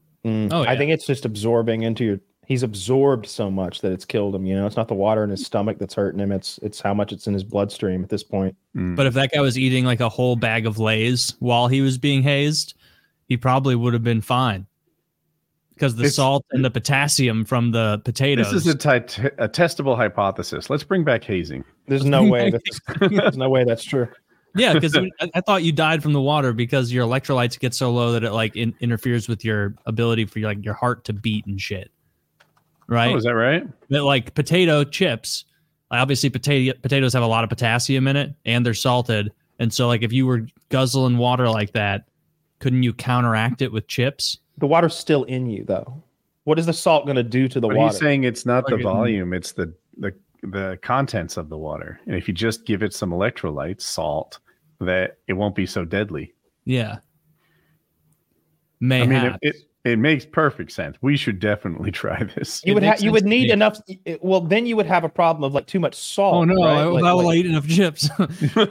I think it's just absorbing into your. He's absorbed so much that it's killed him. It's not the water in his stomach that's hurting him. It's how much it's in his bloodstream at this point. But if that guy was eating like a whole bag of Lay's while he was being hazed, he probably would have been fine because the salt and the potassium from the potatoes. This is a testable hypothesis. Let's bring back hazing. There's no way. There's no way that's true. Yeah, because I thought you died from the water because your electrolytes get so low that it like interferes with your ability for your heart to beat and shit. Right? Oh, is that right? But like potato chips, obviously potatoes have a lot of potassium in it, and they're salted. And so, like, if you were guzzling water like that, couldn't you counteract it with chips? The water's still in you, though. What is the salt going to do to the water? He's saying it's not the volume; it's the contents of the water. And if you just give it some electrolytes, salt, that it won't be so deadly. Yeah. Mayhaps. I mean, It makes perfect sense. We should definitely try this. You would need enough. Well, then you would have a problem of like too much salt. Oh no! Right? How will I eat enough chips? You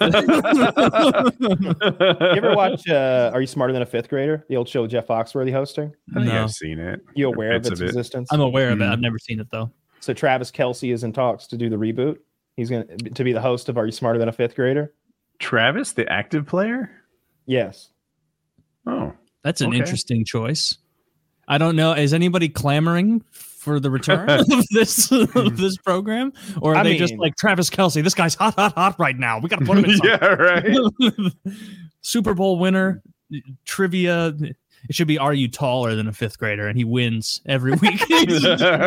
ever watch Are You Smarter Than a Fifth Grader? The old show Jeff Foxworthy hosting. I think I've seen it. You aware of its existence? I'm aware of it. I've never seen it though. So Travis Kelce is in talks to do the reboot. He's going to be the host of Are You Smarter Than a Fifth Grader? Travis, the active player? Yes. Oh, that's an interesting choice. I don't know. Is anybody clamoring for the return of this program, or are they just like Travis Kelce? This guy's hot right now. We got to put him in. Yeah, right. Super Bowl winner, trivia. It should be Are You Taller Than a Fifth Grader, and he wins every week. He's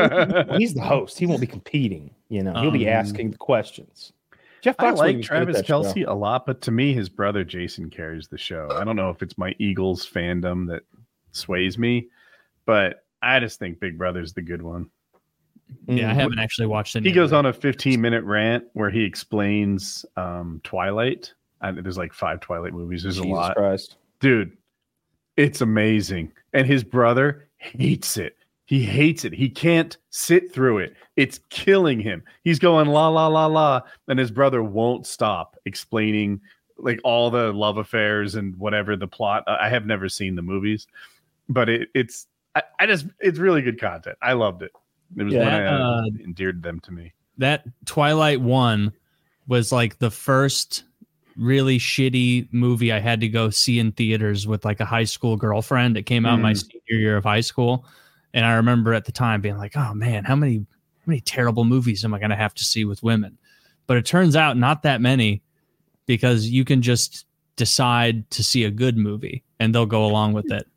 the host. He won't be competing. He'll be asking the questions. Jeff Foxworthy, I like Travis Kelce a lot, but to me, his brother Jason carries the show. I don't know if it's my Eagles fandom that sways me, but I just think Big Brother's the good one. Yeah, I haven't actually watched it. He goes on a 15-minute rant where he explains Twilight. There's like 5 Twilight movies. There's a lot. Christ. Dude, it's amazing. And his brother hates it. He hates it. He can't sit through it. It's killing him. He's going la, la, la, la. And his brother won't stop explaining like all the love affairs and whatever the plot. I have never seen the movies, but it's really good content. I loved it. It was when endeared them to me. That Twilight one was like the first really shitty movie I had to go see in theaters with like a high school girlfriend. It came out my senior year of high school. And I remember at the time being like, oh man, how many terrible movies am I going to have to see with women? But it turns out not that many, because you can just decide to see a good movie and they'll go along with it.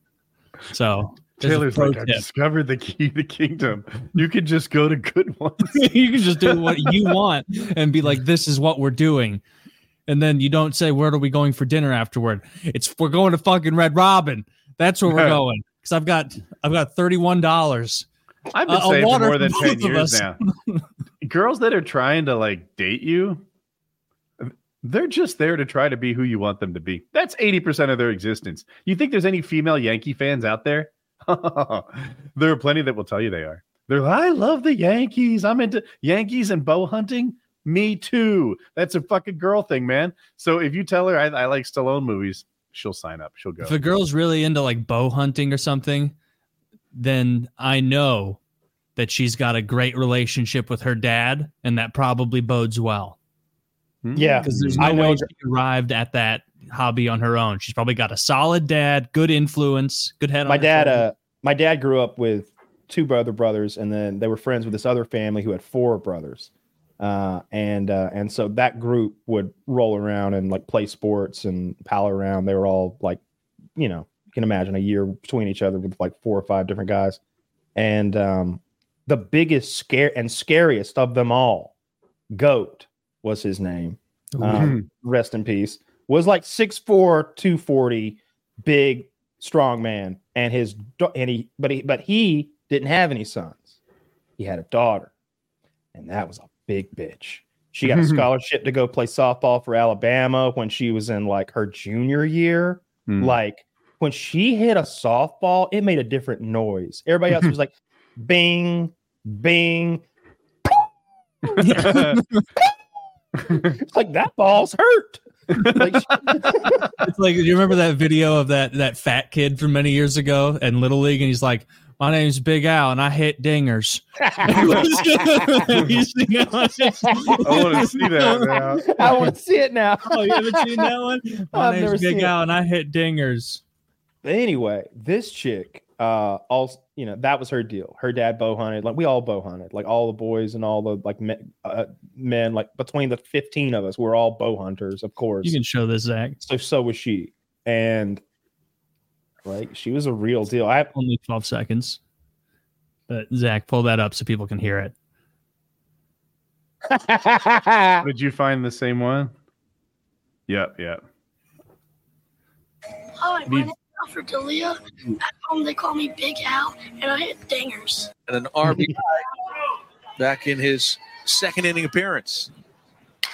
So Taylor's like, I discovered the key to the kingdom. You can just go to good ones. You can just do what you want and be like, this is what we're doing. And then you don't say, where are we going for dinner afterward? We're going to fucking Red Robin. That's where we're going. Because I've got $31. I've been saying for more than 10 years now. Girls that are trying to like date you, they're just there to try to be who you want them to be. That's 80% of their existence. You think there's any female Yankee fans out there? There are plenty that will tell you they are. They're like, I love the Yankees. I'm into Yankees and bow hunting. Me too. That's a fucking girl thing, man. So if you tell her I like Stallone movies, she'll sign up. She'll go. If a girl's really into like bow hunting or something, then I know that she's got a great relationship with her dad, and that probably bodes well. Yeah, because there's no way she arrived at that hobby on her own. She's probably got a solid dad, good influence, good head. My dad grew up with 2 brothers, and then they were friends with this other family who had 4 brothers. And so that group would roll around and like play sports and pal around. They were all like, you can imagine a year between each other with like 4 or 5 different guys. And the biggest scariest of them all, Goat was his name. Rest in peace. Was like 6'4", 240, big, strong man. And but he didn't have any sons. He had a daughter, and that was a big bitch. She got a scholarship to go play softball for Alabama when she was in like her junior year. Like when she hit a softball, it made a different noise. Everybody else was like, bing, bing. It's like, that ball's hurt. It's like, do you remember that video of that fat kid from many years ago in Little League? And he's like, my name's Big Al, and I hit dingers. I want to see that now. I want to see it now. Oh, you haven't seen that one? My name's Big Al, and I hit dingers. But anyway, this chick, also, that was her deal. Her dad bow hunted. Like, we all bow hunted. Like, all the boys and all the like men, like between the 15 of us, we're all bow hunters, of course. You can show this, Zach. So was she, and like, she was a real deal. I have only 12 seconds, but Zach, pull that up so people can hear it. Did you find the same one? Yep. Hi, my name is Alfred D'Elia. At home, they call me Big Al, and I hit dingers. And an RBI back in his second inning appearance.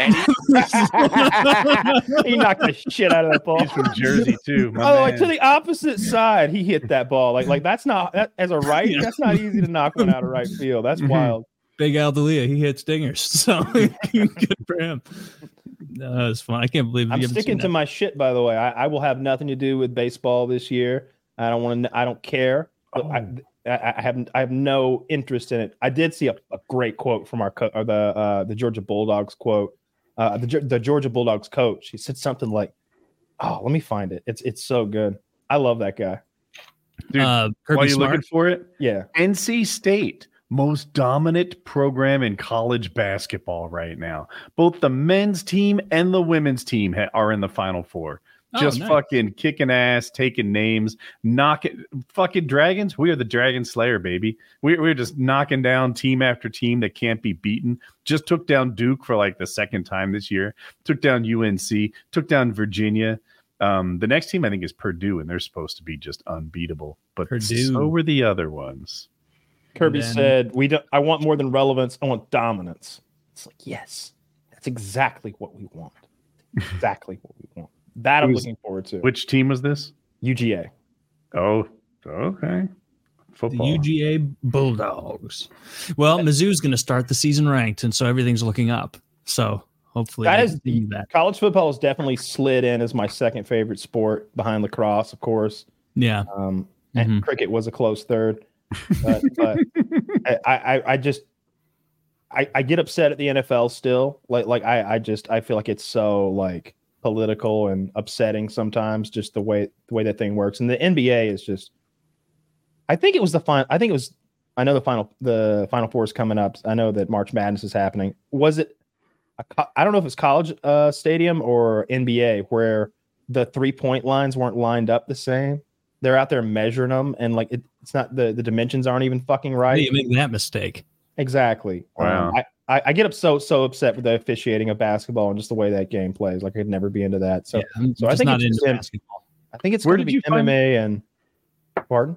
He knocked the shit out of that ball. He's from Jersey too. Like to the opposite side, he hit that ball. Like that's not as a righty. That's not easy to knock one out of right field. That's wild. Big Al D'Elia, he hits dingers, so good for him. No, it's fun. I can't believe I'm sticking to my shit. By the way, I will have nothing to do with baseball this year. I don't want to. I don't care. I have no interest in it. I did see a great quote from the Georgia Bulldogs quote. The Georgia Bulldogs coach. He said something like, "Oh, let me find it. It's so good. I love that guy." Dude, while you're looking for it, yeah. NC State, most dominant program in college basketball right now. Both the men's team and the women's team are in the Final Four. Just nice. Fucking kicking ass, taking names, knocking fucking Dragons. We are the Dragon Slayer, baby. We're just knocking down team after team that can't be beaten. Just took down Duke for like the second time this year. Took down UNC. Took down Virginia. The next team I think is Purdue, and they're supposed to be just unbeatable. But Purdue. So were the other ones. Kirby said, I want more than relevance. I want dominance. It's like, yes, that's exactly what we want. Exactly what we want. That I'm looking forward to. Which team was this? UGA. Oh, okay. Football. The UGA Bulldogs. Well, Mizzou's going to start the season ranked, and so everything's looking up. So hopefully that. College football has definitely slid in as my second favorite sport behind lacrosse, of course. Yeah. And cricket was a close third. But I get upset at the NFL still. I feel like it's so like political and upsetting sometimes, just the way that thing works. And the NBA is just, I know the Final Four is coming up. I know that March Madness is happening. Was it I don't know if it's college stadium or NBA where the 3-point lines weren't lined up the same. They're out there measuring them, and like it's not the dimensions aren't even fucking right. How do you make that mistake? Exactly. Wow. I get so upset with the officiating of basketball and just the way that game plays. Like I could never be into that. So, yeah, I think not into basketball. I think it's going to be MMA and pardon.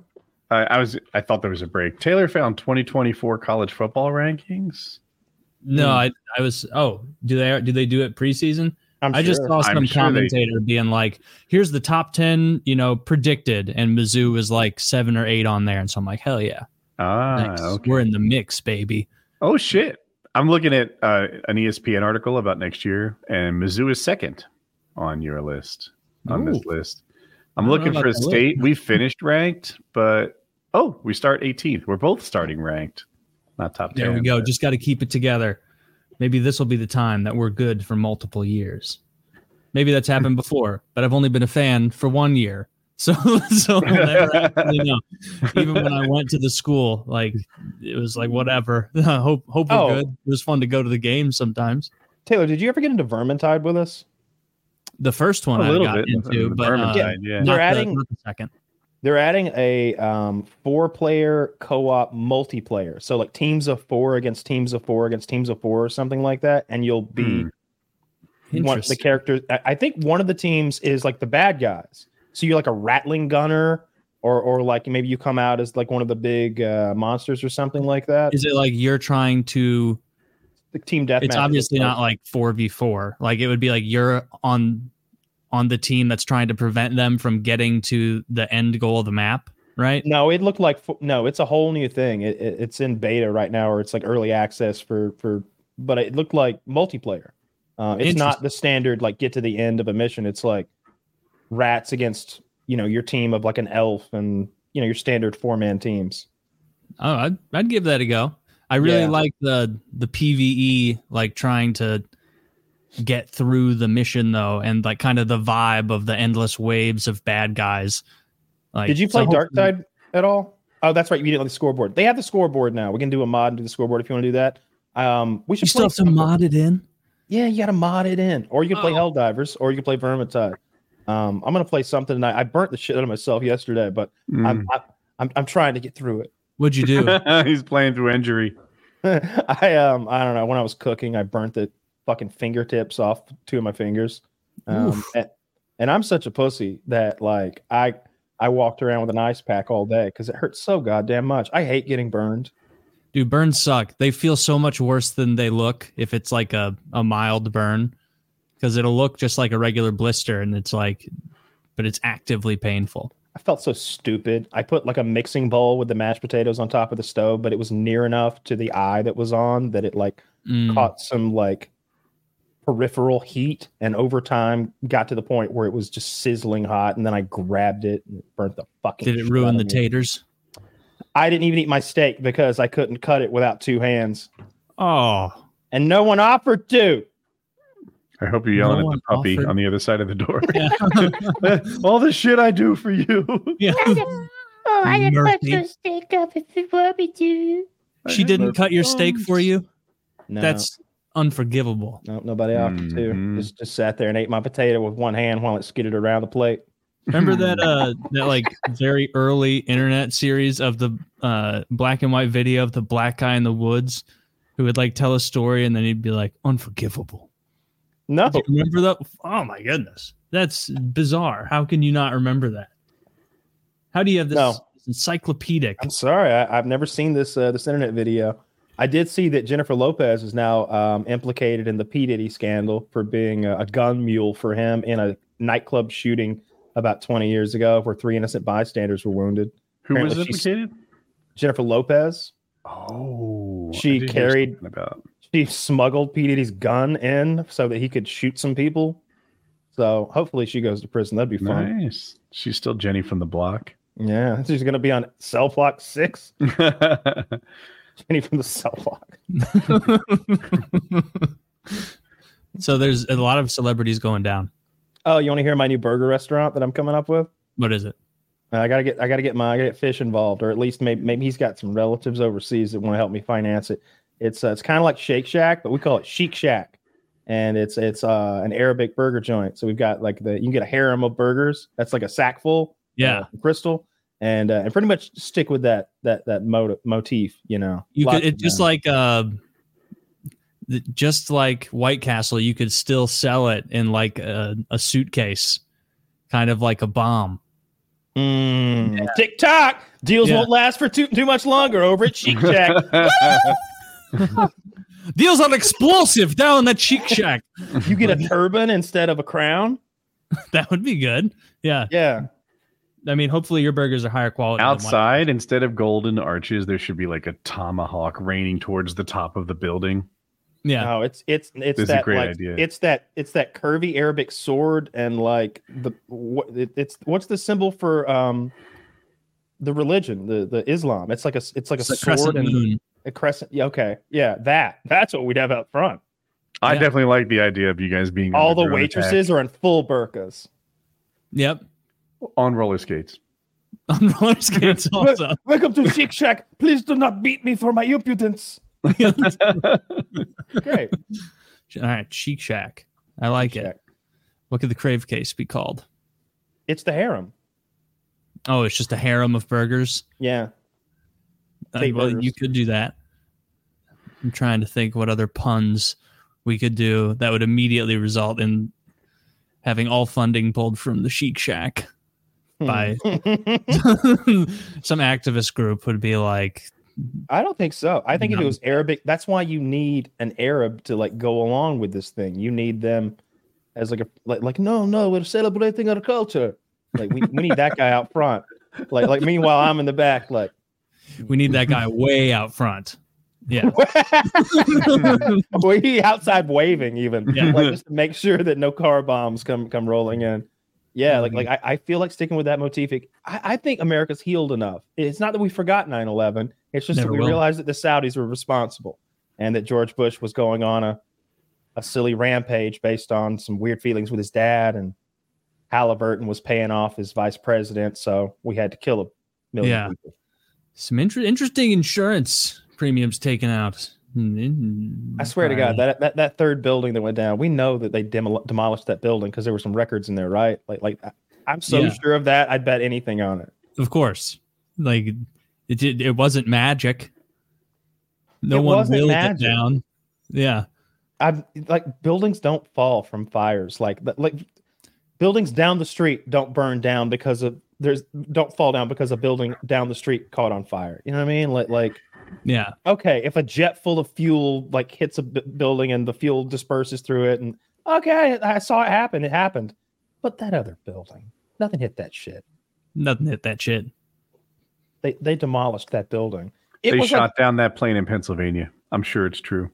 I thought there was a break. Taylor found 2024 college football rankings. No, I was. Oh, do they do it preseason? I just saw some commentator being like, "Here's the top 10, predicted," and Mizzou was like 7 or 8 on there, and so I'm like, "Hell yeah!" Okay. We're in the mix, baby. Oh shit! I'm looking at an ESPN article about next year, and Mizzou is second on your list. On this list, I'm looking for a state. We finished ranked, but we start 18th. We're both starting ranked, not top 10. There we go. Just got to keep it together. Maybe this will be the time that we're good for multiple years. Maybe that's happened before, but I've only been a fan for 1 year. So I'll never actually know. Even when I went to the school, like it was like whatever. Hope we're good. It was fun to go to the games sometimes. Taylor, did you ever get into Vermintide with us? The first one I got into, but the second. They're adding a 4-player co-op multiplayer. So like teams of 4 against teams of 4 against teams of 4 or something like that. And you'll be one of the characters. I think one of the teams is like the bad guys. So you're like a rattling gunner or like maybe you come out as like one of the big monsters or something like that. Is it like you're trying to the team deathmatch? It's obviously not like 4v4. Like it would be like you're on the team that's trying to prevent them from getting to the end goal of the map, right? No, it looked like it's a whole new thing. It's in beta right now, or it's like early access but it looked like multiplayer. It's not the standard like get to the end of a mission. It's like rats against your team of like an elf and your standard 4-man teams. Oh, I'd give that a go. I really like the PvE, like trying to get through the mission though, and like kind of the vibe of the endless waves of bad guys. Like, did you play Darkside at all? Oh, that's right. You didn't on the scoreboard. They have the scoreboard now. We can do a mod and do the scoreboard if you want to do that. We should. You still have to mod it in. Yeah, you got to mod it in, or you can play Helldivers, or you can play Vermintide. I'm gonna play something tonight. I burnt the shit out of myself yesterday, but I'm trying to get through it. What'd you do? He's playing through injury. I don't know. When I was cooking, I burnt the fucking fingertips off 2 of my fingers. And I'm such a pussy that like I walked around with an ice pack all day because it hurts so goddamn much. I hate getting burned. Dude, burns suck. They feel so much worse than they look if it's like a mild burn, because it'll look just like a regular blister, and it's like, but it's actively painful. I felt so stupid. I put like a mixing bowl with the mashed potatoes on top of the stove, but it was near enough to the eye that was on that it like caught some like peripheral heat, and over time got to the point where it was just sizzling hot, and then I grabbed it and it burnt the fucking. Did it ruin the taters? I didn't even eat my steak because I couldn't cut it without 2 hands. Oh. And no one offered to. I hope you're yelling at the puppy on the other side of the door. Yeah. All the shit I do for you. Yeah. I didn't cut your steak up if you want me to. She didn't cut your steak for you? No. That's unforgivable. No, nobody offered to. Just sat there and ate my potato with one hand while it skidded around the plate. Remember that like very early internet series of the black and white video of the black guy in the woods who would like tell a story and then he'd be like, unforgivable. No. Do you remember that? Oh my goodness. That's bizarre. How can you not remember that? How do you have this encyclopedic? I'm sorry. I've never seen this internet video. I did see that Jennifer Lopez is now implicated in the P. Diddy scandal for being a gun mule for him in a nightclub shooting about 20 years ago where 3 innocent bystanders were wounded. Who was implicated? Jennifer Lopez. Oh. She smuggled P. Diddy's gun in so that he could shoot some people. So hopefully she goes to prison. That'd be fun. Nice. She's still Jenny from the block. Yeah. She's going to be on Cell Block 6. Jenny from the Cell Block. So there's a lot of celebrities going down. Oh, you want to hear my new burger restaurant that I'm coming up with? What is it? I gotta get Fish involved, or at least maybe he's got some relatives overseas that want to help me finance it. It's kind of like Shake Shack, but we call it Chic Shack, and it's an Arabic burger joint. So we've got like you can get a harem of burgers. That's like a sack full, Crystal, and pretty much stick with that motif. You know, you could it just like White Castle, you could still sell it in like a suitcase, kind of like a bomb. Yeah. TikTok deals won't last for too much longer over at Chic Shack. Deals are explosive down at Chic Shack. You get a turban instead of a crown. That would be good. Yeah. Yeah. I mean, hopefully your burgers are higher quality. Outside, instead of golden arches, there should be like a tomahawk raining towards the top of the building. Yeah. No, it's that great idea. It's that curvy Arabic sword, and like what's the symbol for the religion, the Islam. It's like a sword and moon. A crescent. Yeah, okay. Yeah, that's what we'd have out front. I definitely like the idea of you guys being all the waitresses are in full burqas. Yep. On roller skates. On roller skates also. Welcome to Chic Shack. Please do not beat me for my impudence. Great. All right, Chic Shack. I like it. What could the crave case be called? It's the harem. Oh, it's just a harem of burgers? Yeah. Well, you could do that. I'm trying to think what other puns we could do that would immediately result in having all funding pulled from the Chic Shack by some activist group would be like, I don't think so. I think if it was Arabic, that's why you need an Arab to like go along with this thing. You need them as like no, we're celebrating our culture. Like we need that guy out front. Like meanwhile I'm in the back. Like we need that guy way out front. Yeah. Well, he outside waving even. Yeah. Like just to make sure that no car bombs come rolling in. Yeah, like I feel like sticking with that motif. I think America's healed enough. It's not that we forgot 9/11. It's just that we realized that the Saudis were responsible and that George Bush was going on a silly rampage based on some weird feelings with his dad, and Halliburton was paying off his vice president, so we had to kill a million people. Some interesting insurance premiums taken out. I swear to God, that third building that went down, we know that they demolished that building because there were some records in there, right? Like I'm so sure of that. I'd bet anything on it. Of course, like it wasn't magic. No one willed it down. Yeah, like buildings don't fall from fires. Like buildings down the street don't burn down don't fall down because a building down the street caught on fire. You know what I mean? Like Yeah. Okay, if a jet full of fuel like hits a building and the fuel disperses through it, and okay, I saw it happen. It happened. But that other building, nothing hit that shit. Nothing hit that shit. They demolished that building. They shot down that plane in Pennsylvania. I'm sure it's true.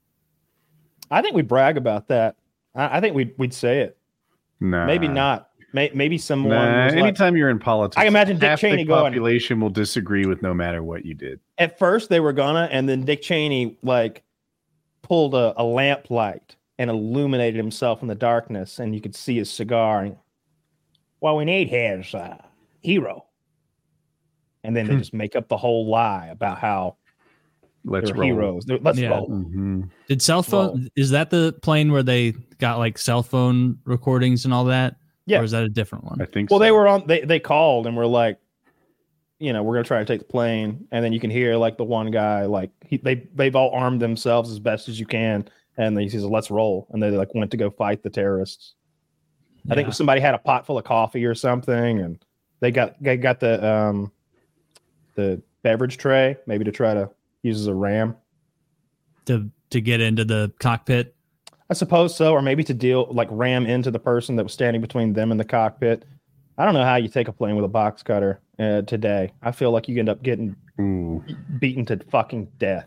I think we brag about that. I think we'd say it. No, maybe not. Maybe someone. Anytime you're in politics, I imagine Dick Cheney the population will disagree with no matter what you did. At first, they were gonna, and then Dick Cheney like pulled a lamp light and illuminated himself in the darkness, and you could see his cigar. And, well, we need his hero, and then they just make up the whole lie about how they're heroes. Let's roll. Mm-hmm. Did cell phone? Is that the plane where they got like cell phone recordings and all that? Yeah. Or is that a different one? I think so. Well, they were on, they called and were like, we're going to try to take the plane. And then you can hear like the one guy, like they've all armed themselves as best as you can. And he says, let's roll. And they like went to go fight the terrorists. Yeah. I think somebody had a pot full of coffee or something. And they got the beverage tray, maybe to try to use as a ram. To get into the cockpit. I suppose so, or maybe to ram into the person that was standing between them and the cockpit. I don't know how you take a plane with a box cutter today. I feel like you end up getting beaten to fucking death.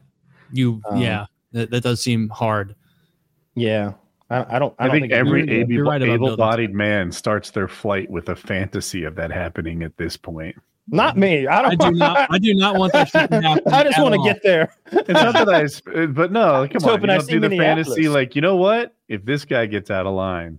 That does seem hard. Yeah, I think every able-bodied man starts their flight with a fantasy of that happening at this point. Not me. I do not want that shit to happen. I just want to get there. It's not that but no, come on. You don't do the fantasy like, you know what? If this guy gets out of line,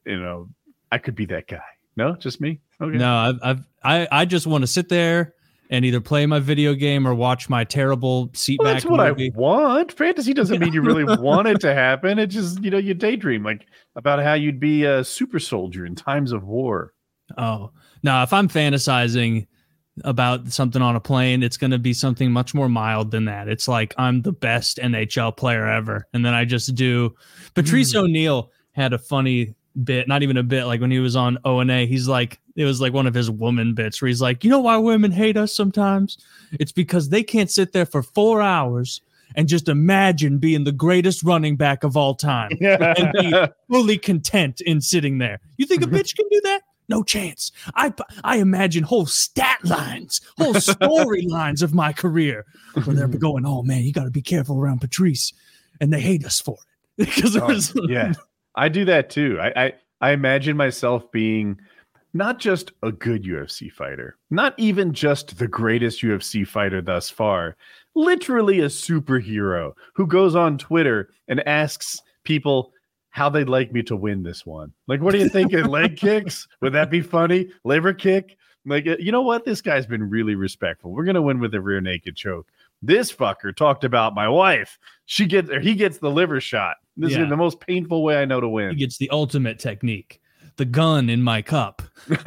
I could be that guy. No, just me. Okay. No, I just want to sit there and either play my video game or watch my terrible seatback. Well, that's what movie. I want. Fantasy doesn't mean you really want it to happen. It just, you daydream like about how you'd be a super soldier in times of war. Oh, no, if I'm fantasizing about something on a plane, it's going to be something much more mild than that. It's like I'm the best NHL player ever, and then I just do. Patrice O'Neill had a funny bit, not even a bit, like when he was on O&A, he's like, it was like one of his woman bits where he's like, you know why women hate us sometimes? It's because they can't sit there for 4 hours and just imagine being the greatest running back of all time and be fully content in sitting there. You think a bitch can do that? No chance. I imagine whole stat lines, whole storylines of my career where they're going, oh man, you got to be careful around Patrice, and they hate us for it because yeah, I do that too. I imagine myself being not just a good UFC fighter, not even just the greatest UFC fighter thus far, literally a superhero who goes on Twitter and asks people how they'd like me to win this one. Like, what do you think? Leg kicks? Would that be funny? Liver kick? Like, you know what? This guy's been really respectful. We're going to win with a rear naked choke. This fucker talked about my wife. He gets the liver shot. This is the most painful way I know to win. He gets the ultimate technique. The gun in my cup. Like,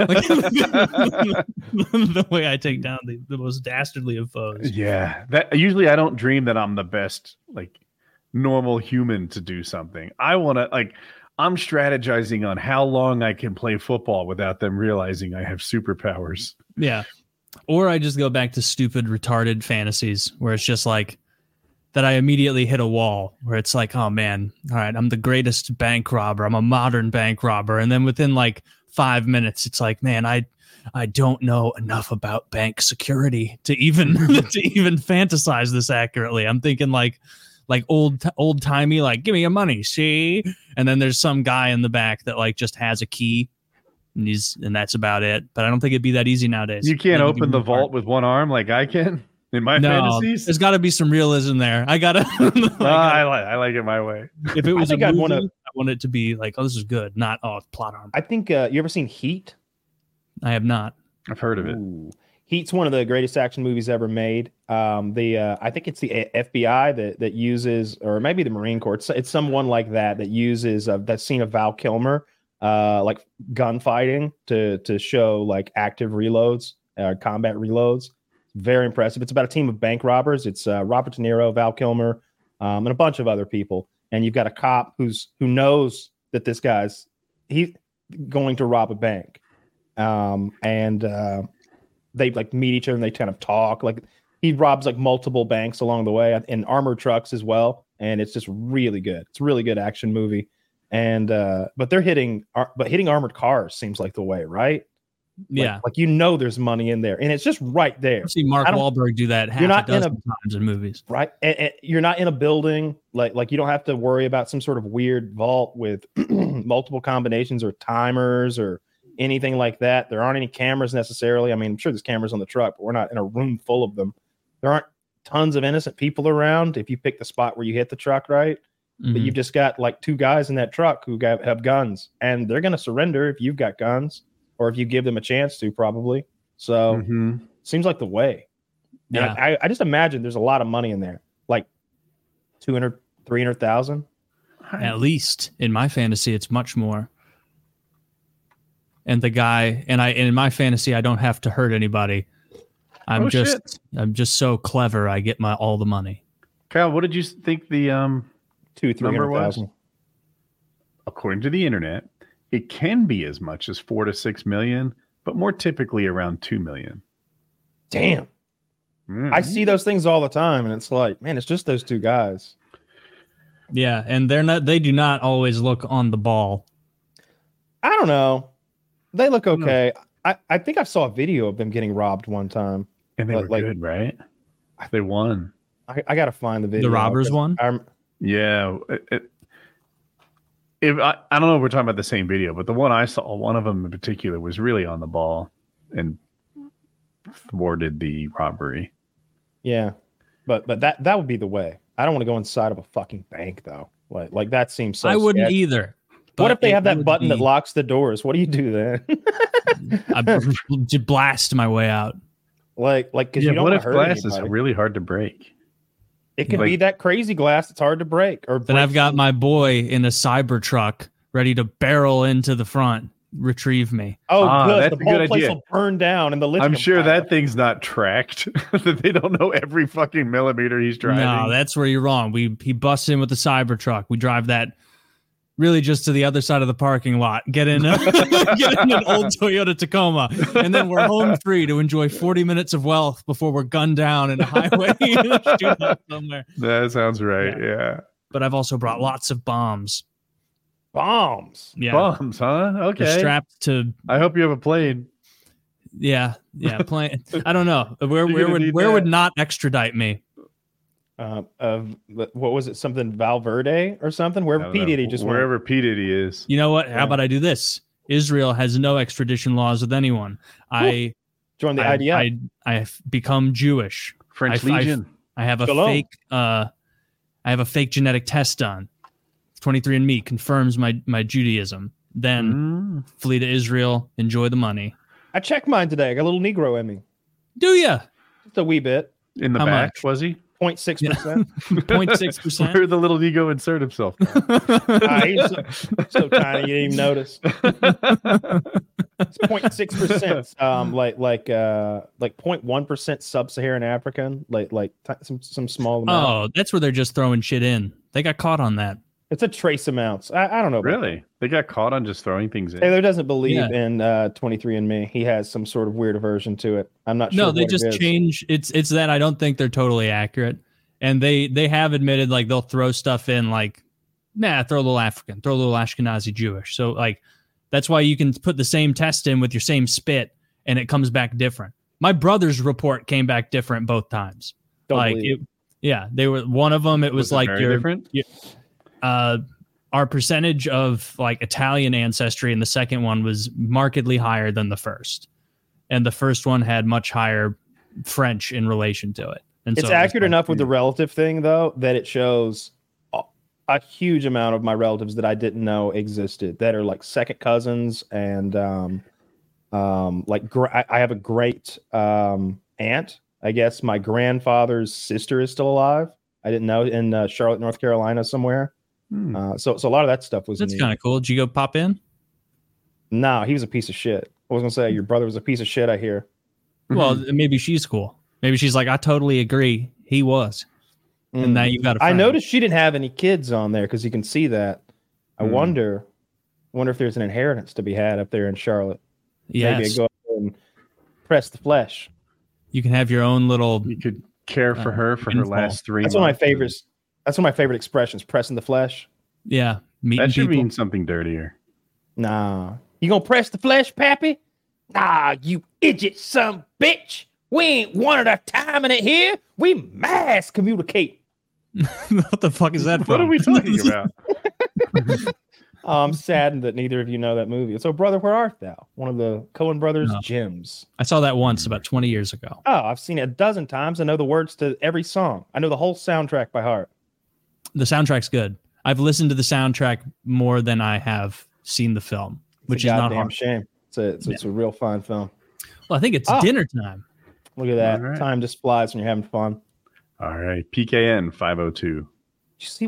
the way I take down the most dastardly of foes. Yeah. That usually I don't dream that I'm the best, like, normal human to do something. I want to, like, I'm strategizing on how long I can play football without them realizing I have superpowers. Yeah. Or I just go back to stupid, retarded fantasies where it's just like that I immediately hit a wall where it's like, oh man, all right, I'm the greatest bank robber. I'm a modern bank robber. And then within like 5 minutes, it's like, man, I don't know enough about bank security to even fantasize this accurately. I'm thinking like old timey, like, give me your money, see? And then there's some guy in the back that like just has a key and that's about it. But I don't think it'd be that easy nowadays. You can't open the vault with one arm like I can in my fantasies. There's got to be some realism there. I like it my way. If it was a movie, I want it to be like, oh, this is good, not plot armor. I think you ever seen Heat? I have not. I've heard of it. Heat's one of the greatest action movies ever made. I think it's the FBI that uses, or maybe the Marine Corps. It's someone like that uses that scene of Val Kilmer, like gunfighting to show like active reloads, combat reloads. Very impressive. It's about a team of bank robbers. It's Robert De Niro, Val Kilmer, and a bunch of other people. And you've got a cop who knows that this guy's he's going to rob a bank, and they like meet each other and they kind of talk. Like he robs like multiple banks along the way in armored trucks as well, and it's just really good. It's a really good action movie, and but hitting armored cars seems like the way, right? Yeah, like there's money in there, and it's just right there. I've seen Mark Wahlberg do that half a dozen times in movies, right? And you're not in a building, like you don't have to worry about some sort of weird vault with multiple combinations or timers or anything like that. There aren't any cameras necessarily. I mean, I'm sure there's cameras on the truck, but we're not in a room full of them. There aren't tons of innocent people around if you pick the spot where you hit the truck, right? But you've just got like 2 guys in that truck who have guns, and they're going to surrender if you've got guns or if you give them a chance to, probably. So seems like the way. Yeah. And I just imagine there's a lot of money in there, like 200, 300,000. At least in my fantasy, it's much more. And the guy, and in my fantasy, I don't have to hurt anybody. I'm just so clever. I get all the money. Kyle, what did you think the 200,000 was? According to the internet, it can be as much as 4 to 6 million, but more typically around 2 million. Damn. I see those things all the time, and it's like, man, it's just those 2 guys. Yeah, and they do not always look on the ball. I don't know. They look okay. No. I think I saw a video of them getting robbed one time. And they were good, right? They won. I got to find the video. The robbers won? Yeah. I don't know if we're talking about the same video, but the one I saw, one of them in particular, was really on the ball and thwarted the robbery. Yeah. But that would be the way. I don't want to go inside of a fucking bank, though. Like that seems so I wouldn't sketchy. Either. What if they have that button that locks the doors? What do you do then? I blast my way out. Like because you don't what if glass is really hard to break? It can be that crazy glass that's hard to break. Or then I've got my boy in a cyber truck ready to barrel into the front, retrieve me. Oh, good. That's the whole place will burn down, and the I'm sure that thing's not tracked. That they don't know every fucking millimeter he's driving. No, that's where you're wrong. He busts in with the cyber truck. We drive that. Really, just to the other side of the parking lot. Get in an old Toyota Tacoma, and then we're home free to enjoy 40 minutes of wealth before we're gunned down in a highway somewhere. That sounds right. Yeah. But I've also brought lots of bombs. Bombs. Yeah. Bombs, huh? Okay. They're strapped to. I hope you have a plane. Yeah. Plane. I don't know. Where would not extradite me? What was it? Something Valverde or something? Wherever P. Diddy wherever P. Diddy is. You know what? How about I do this? Israel has no extradition laws with anyone. I join the IDF. I have become Jewish. French Legion. I have a fake. I have a fake genetic test done. 23andMe confirms my Judaism. Then flee to Israel. Enjoy the money. I checked mine today. I got a little Negro in me. Do ya? Just a wee bit. In the How back, much? Was he? 0.6%. 0.6%. Where the little ego insert himself? He's so tiny you didn't even notice. 0.6%. Like 0.1% sub-Saharan African. Like some small amount. Oh, that's where they're just throwing shit in. They got caught on that. It's a trace amounts. I don't know. Really? They got caught on just throwing things in. Taylor doesn't believe in 23andMe. He has some sort of weird aversion to it. I'm not sure. No, they just change. It's that I don't think they're totally accurate, and they have admitted like they'll throw stuff in like, throw a little African, throw a little Ashkenazi Jewish. So like that's why you can put the same test in with your same spit and it comes back different. My brother's report came back different both times. They were one of them. It was like very different. Our percentage of like Italian ancestry in the second one was markedly higher than the first, and the first one had much higher French in relation to it. And it's accurate enough with the relative thing, though, that it shows a huge amount of my relatives that I didn't know existed that are like second cousins, and I have a great aunt. I guess my grandfather's sister is still alive. I didn't know, in Charlotte, North Carolina, somewhere. So a lot of that stuff was. That's kind of cool. Did you go pop in? No, he was a piece of shit. I was gonna say your brother was a piece of shit. I hear. Well, maybe she's cool. Maybe she's like, I totally agree. He was, and now you got. I noticed she didn't have any kids on there because you can see that. I wonder if there's an inheritance to be had up there in Charlotte. Yes. Maybe I go up and press the flesh. You can have your own little care for her last 3 months. That's one of my favorites. That's one of my favorite expressions, pressing the flesh. Yeah. That should mean something dirtier. Nah. You gonna press the flesh, Pappy? Nah, you idiot son bitch. We ain't one at a time in it here. We mass communicate. What the fuck is that What are we talking about? I'm saddened that neither of you know that movie. It's Oh Brother, Where Art Thou? One of the Coen brothers' gems. I saw that once about 20 years ago. Oh, I've seen it a dozen times. I know the words to every song. I know the whole soundtrack by heart. The soundtrack's good. I've listened to the soundtrack more than I have seen the film, which is not hard. Shame. It's a real fine film. Well, I think it's dinner time. Look at that. Right. Time just flies when you're having fun. All right. PKN 502. You see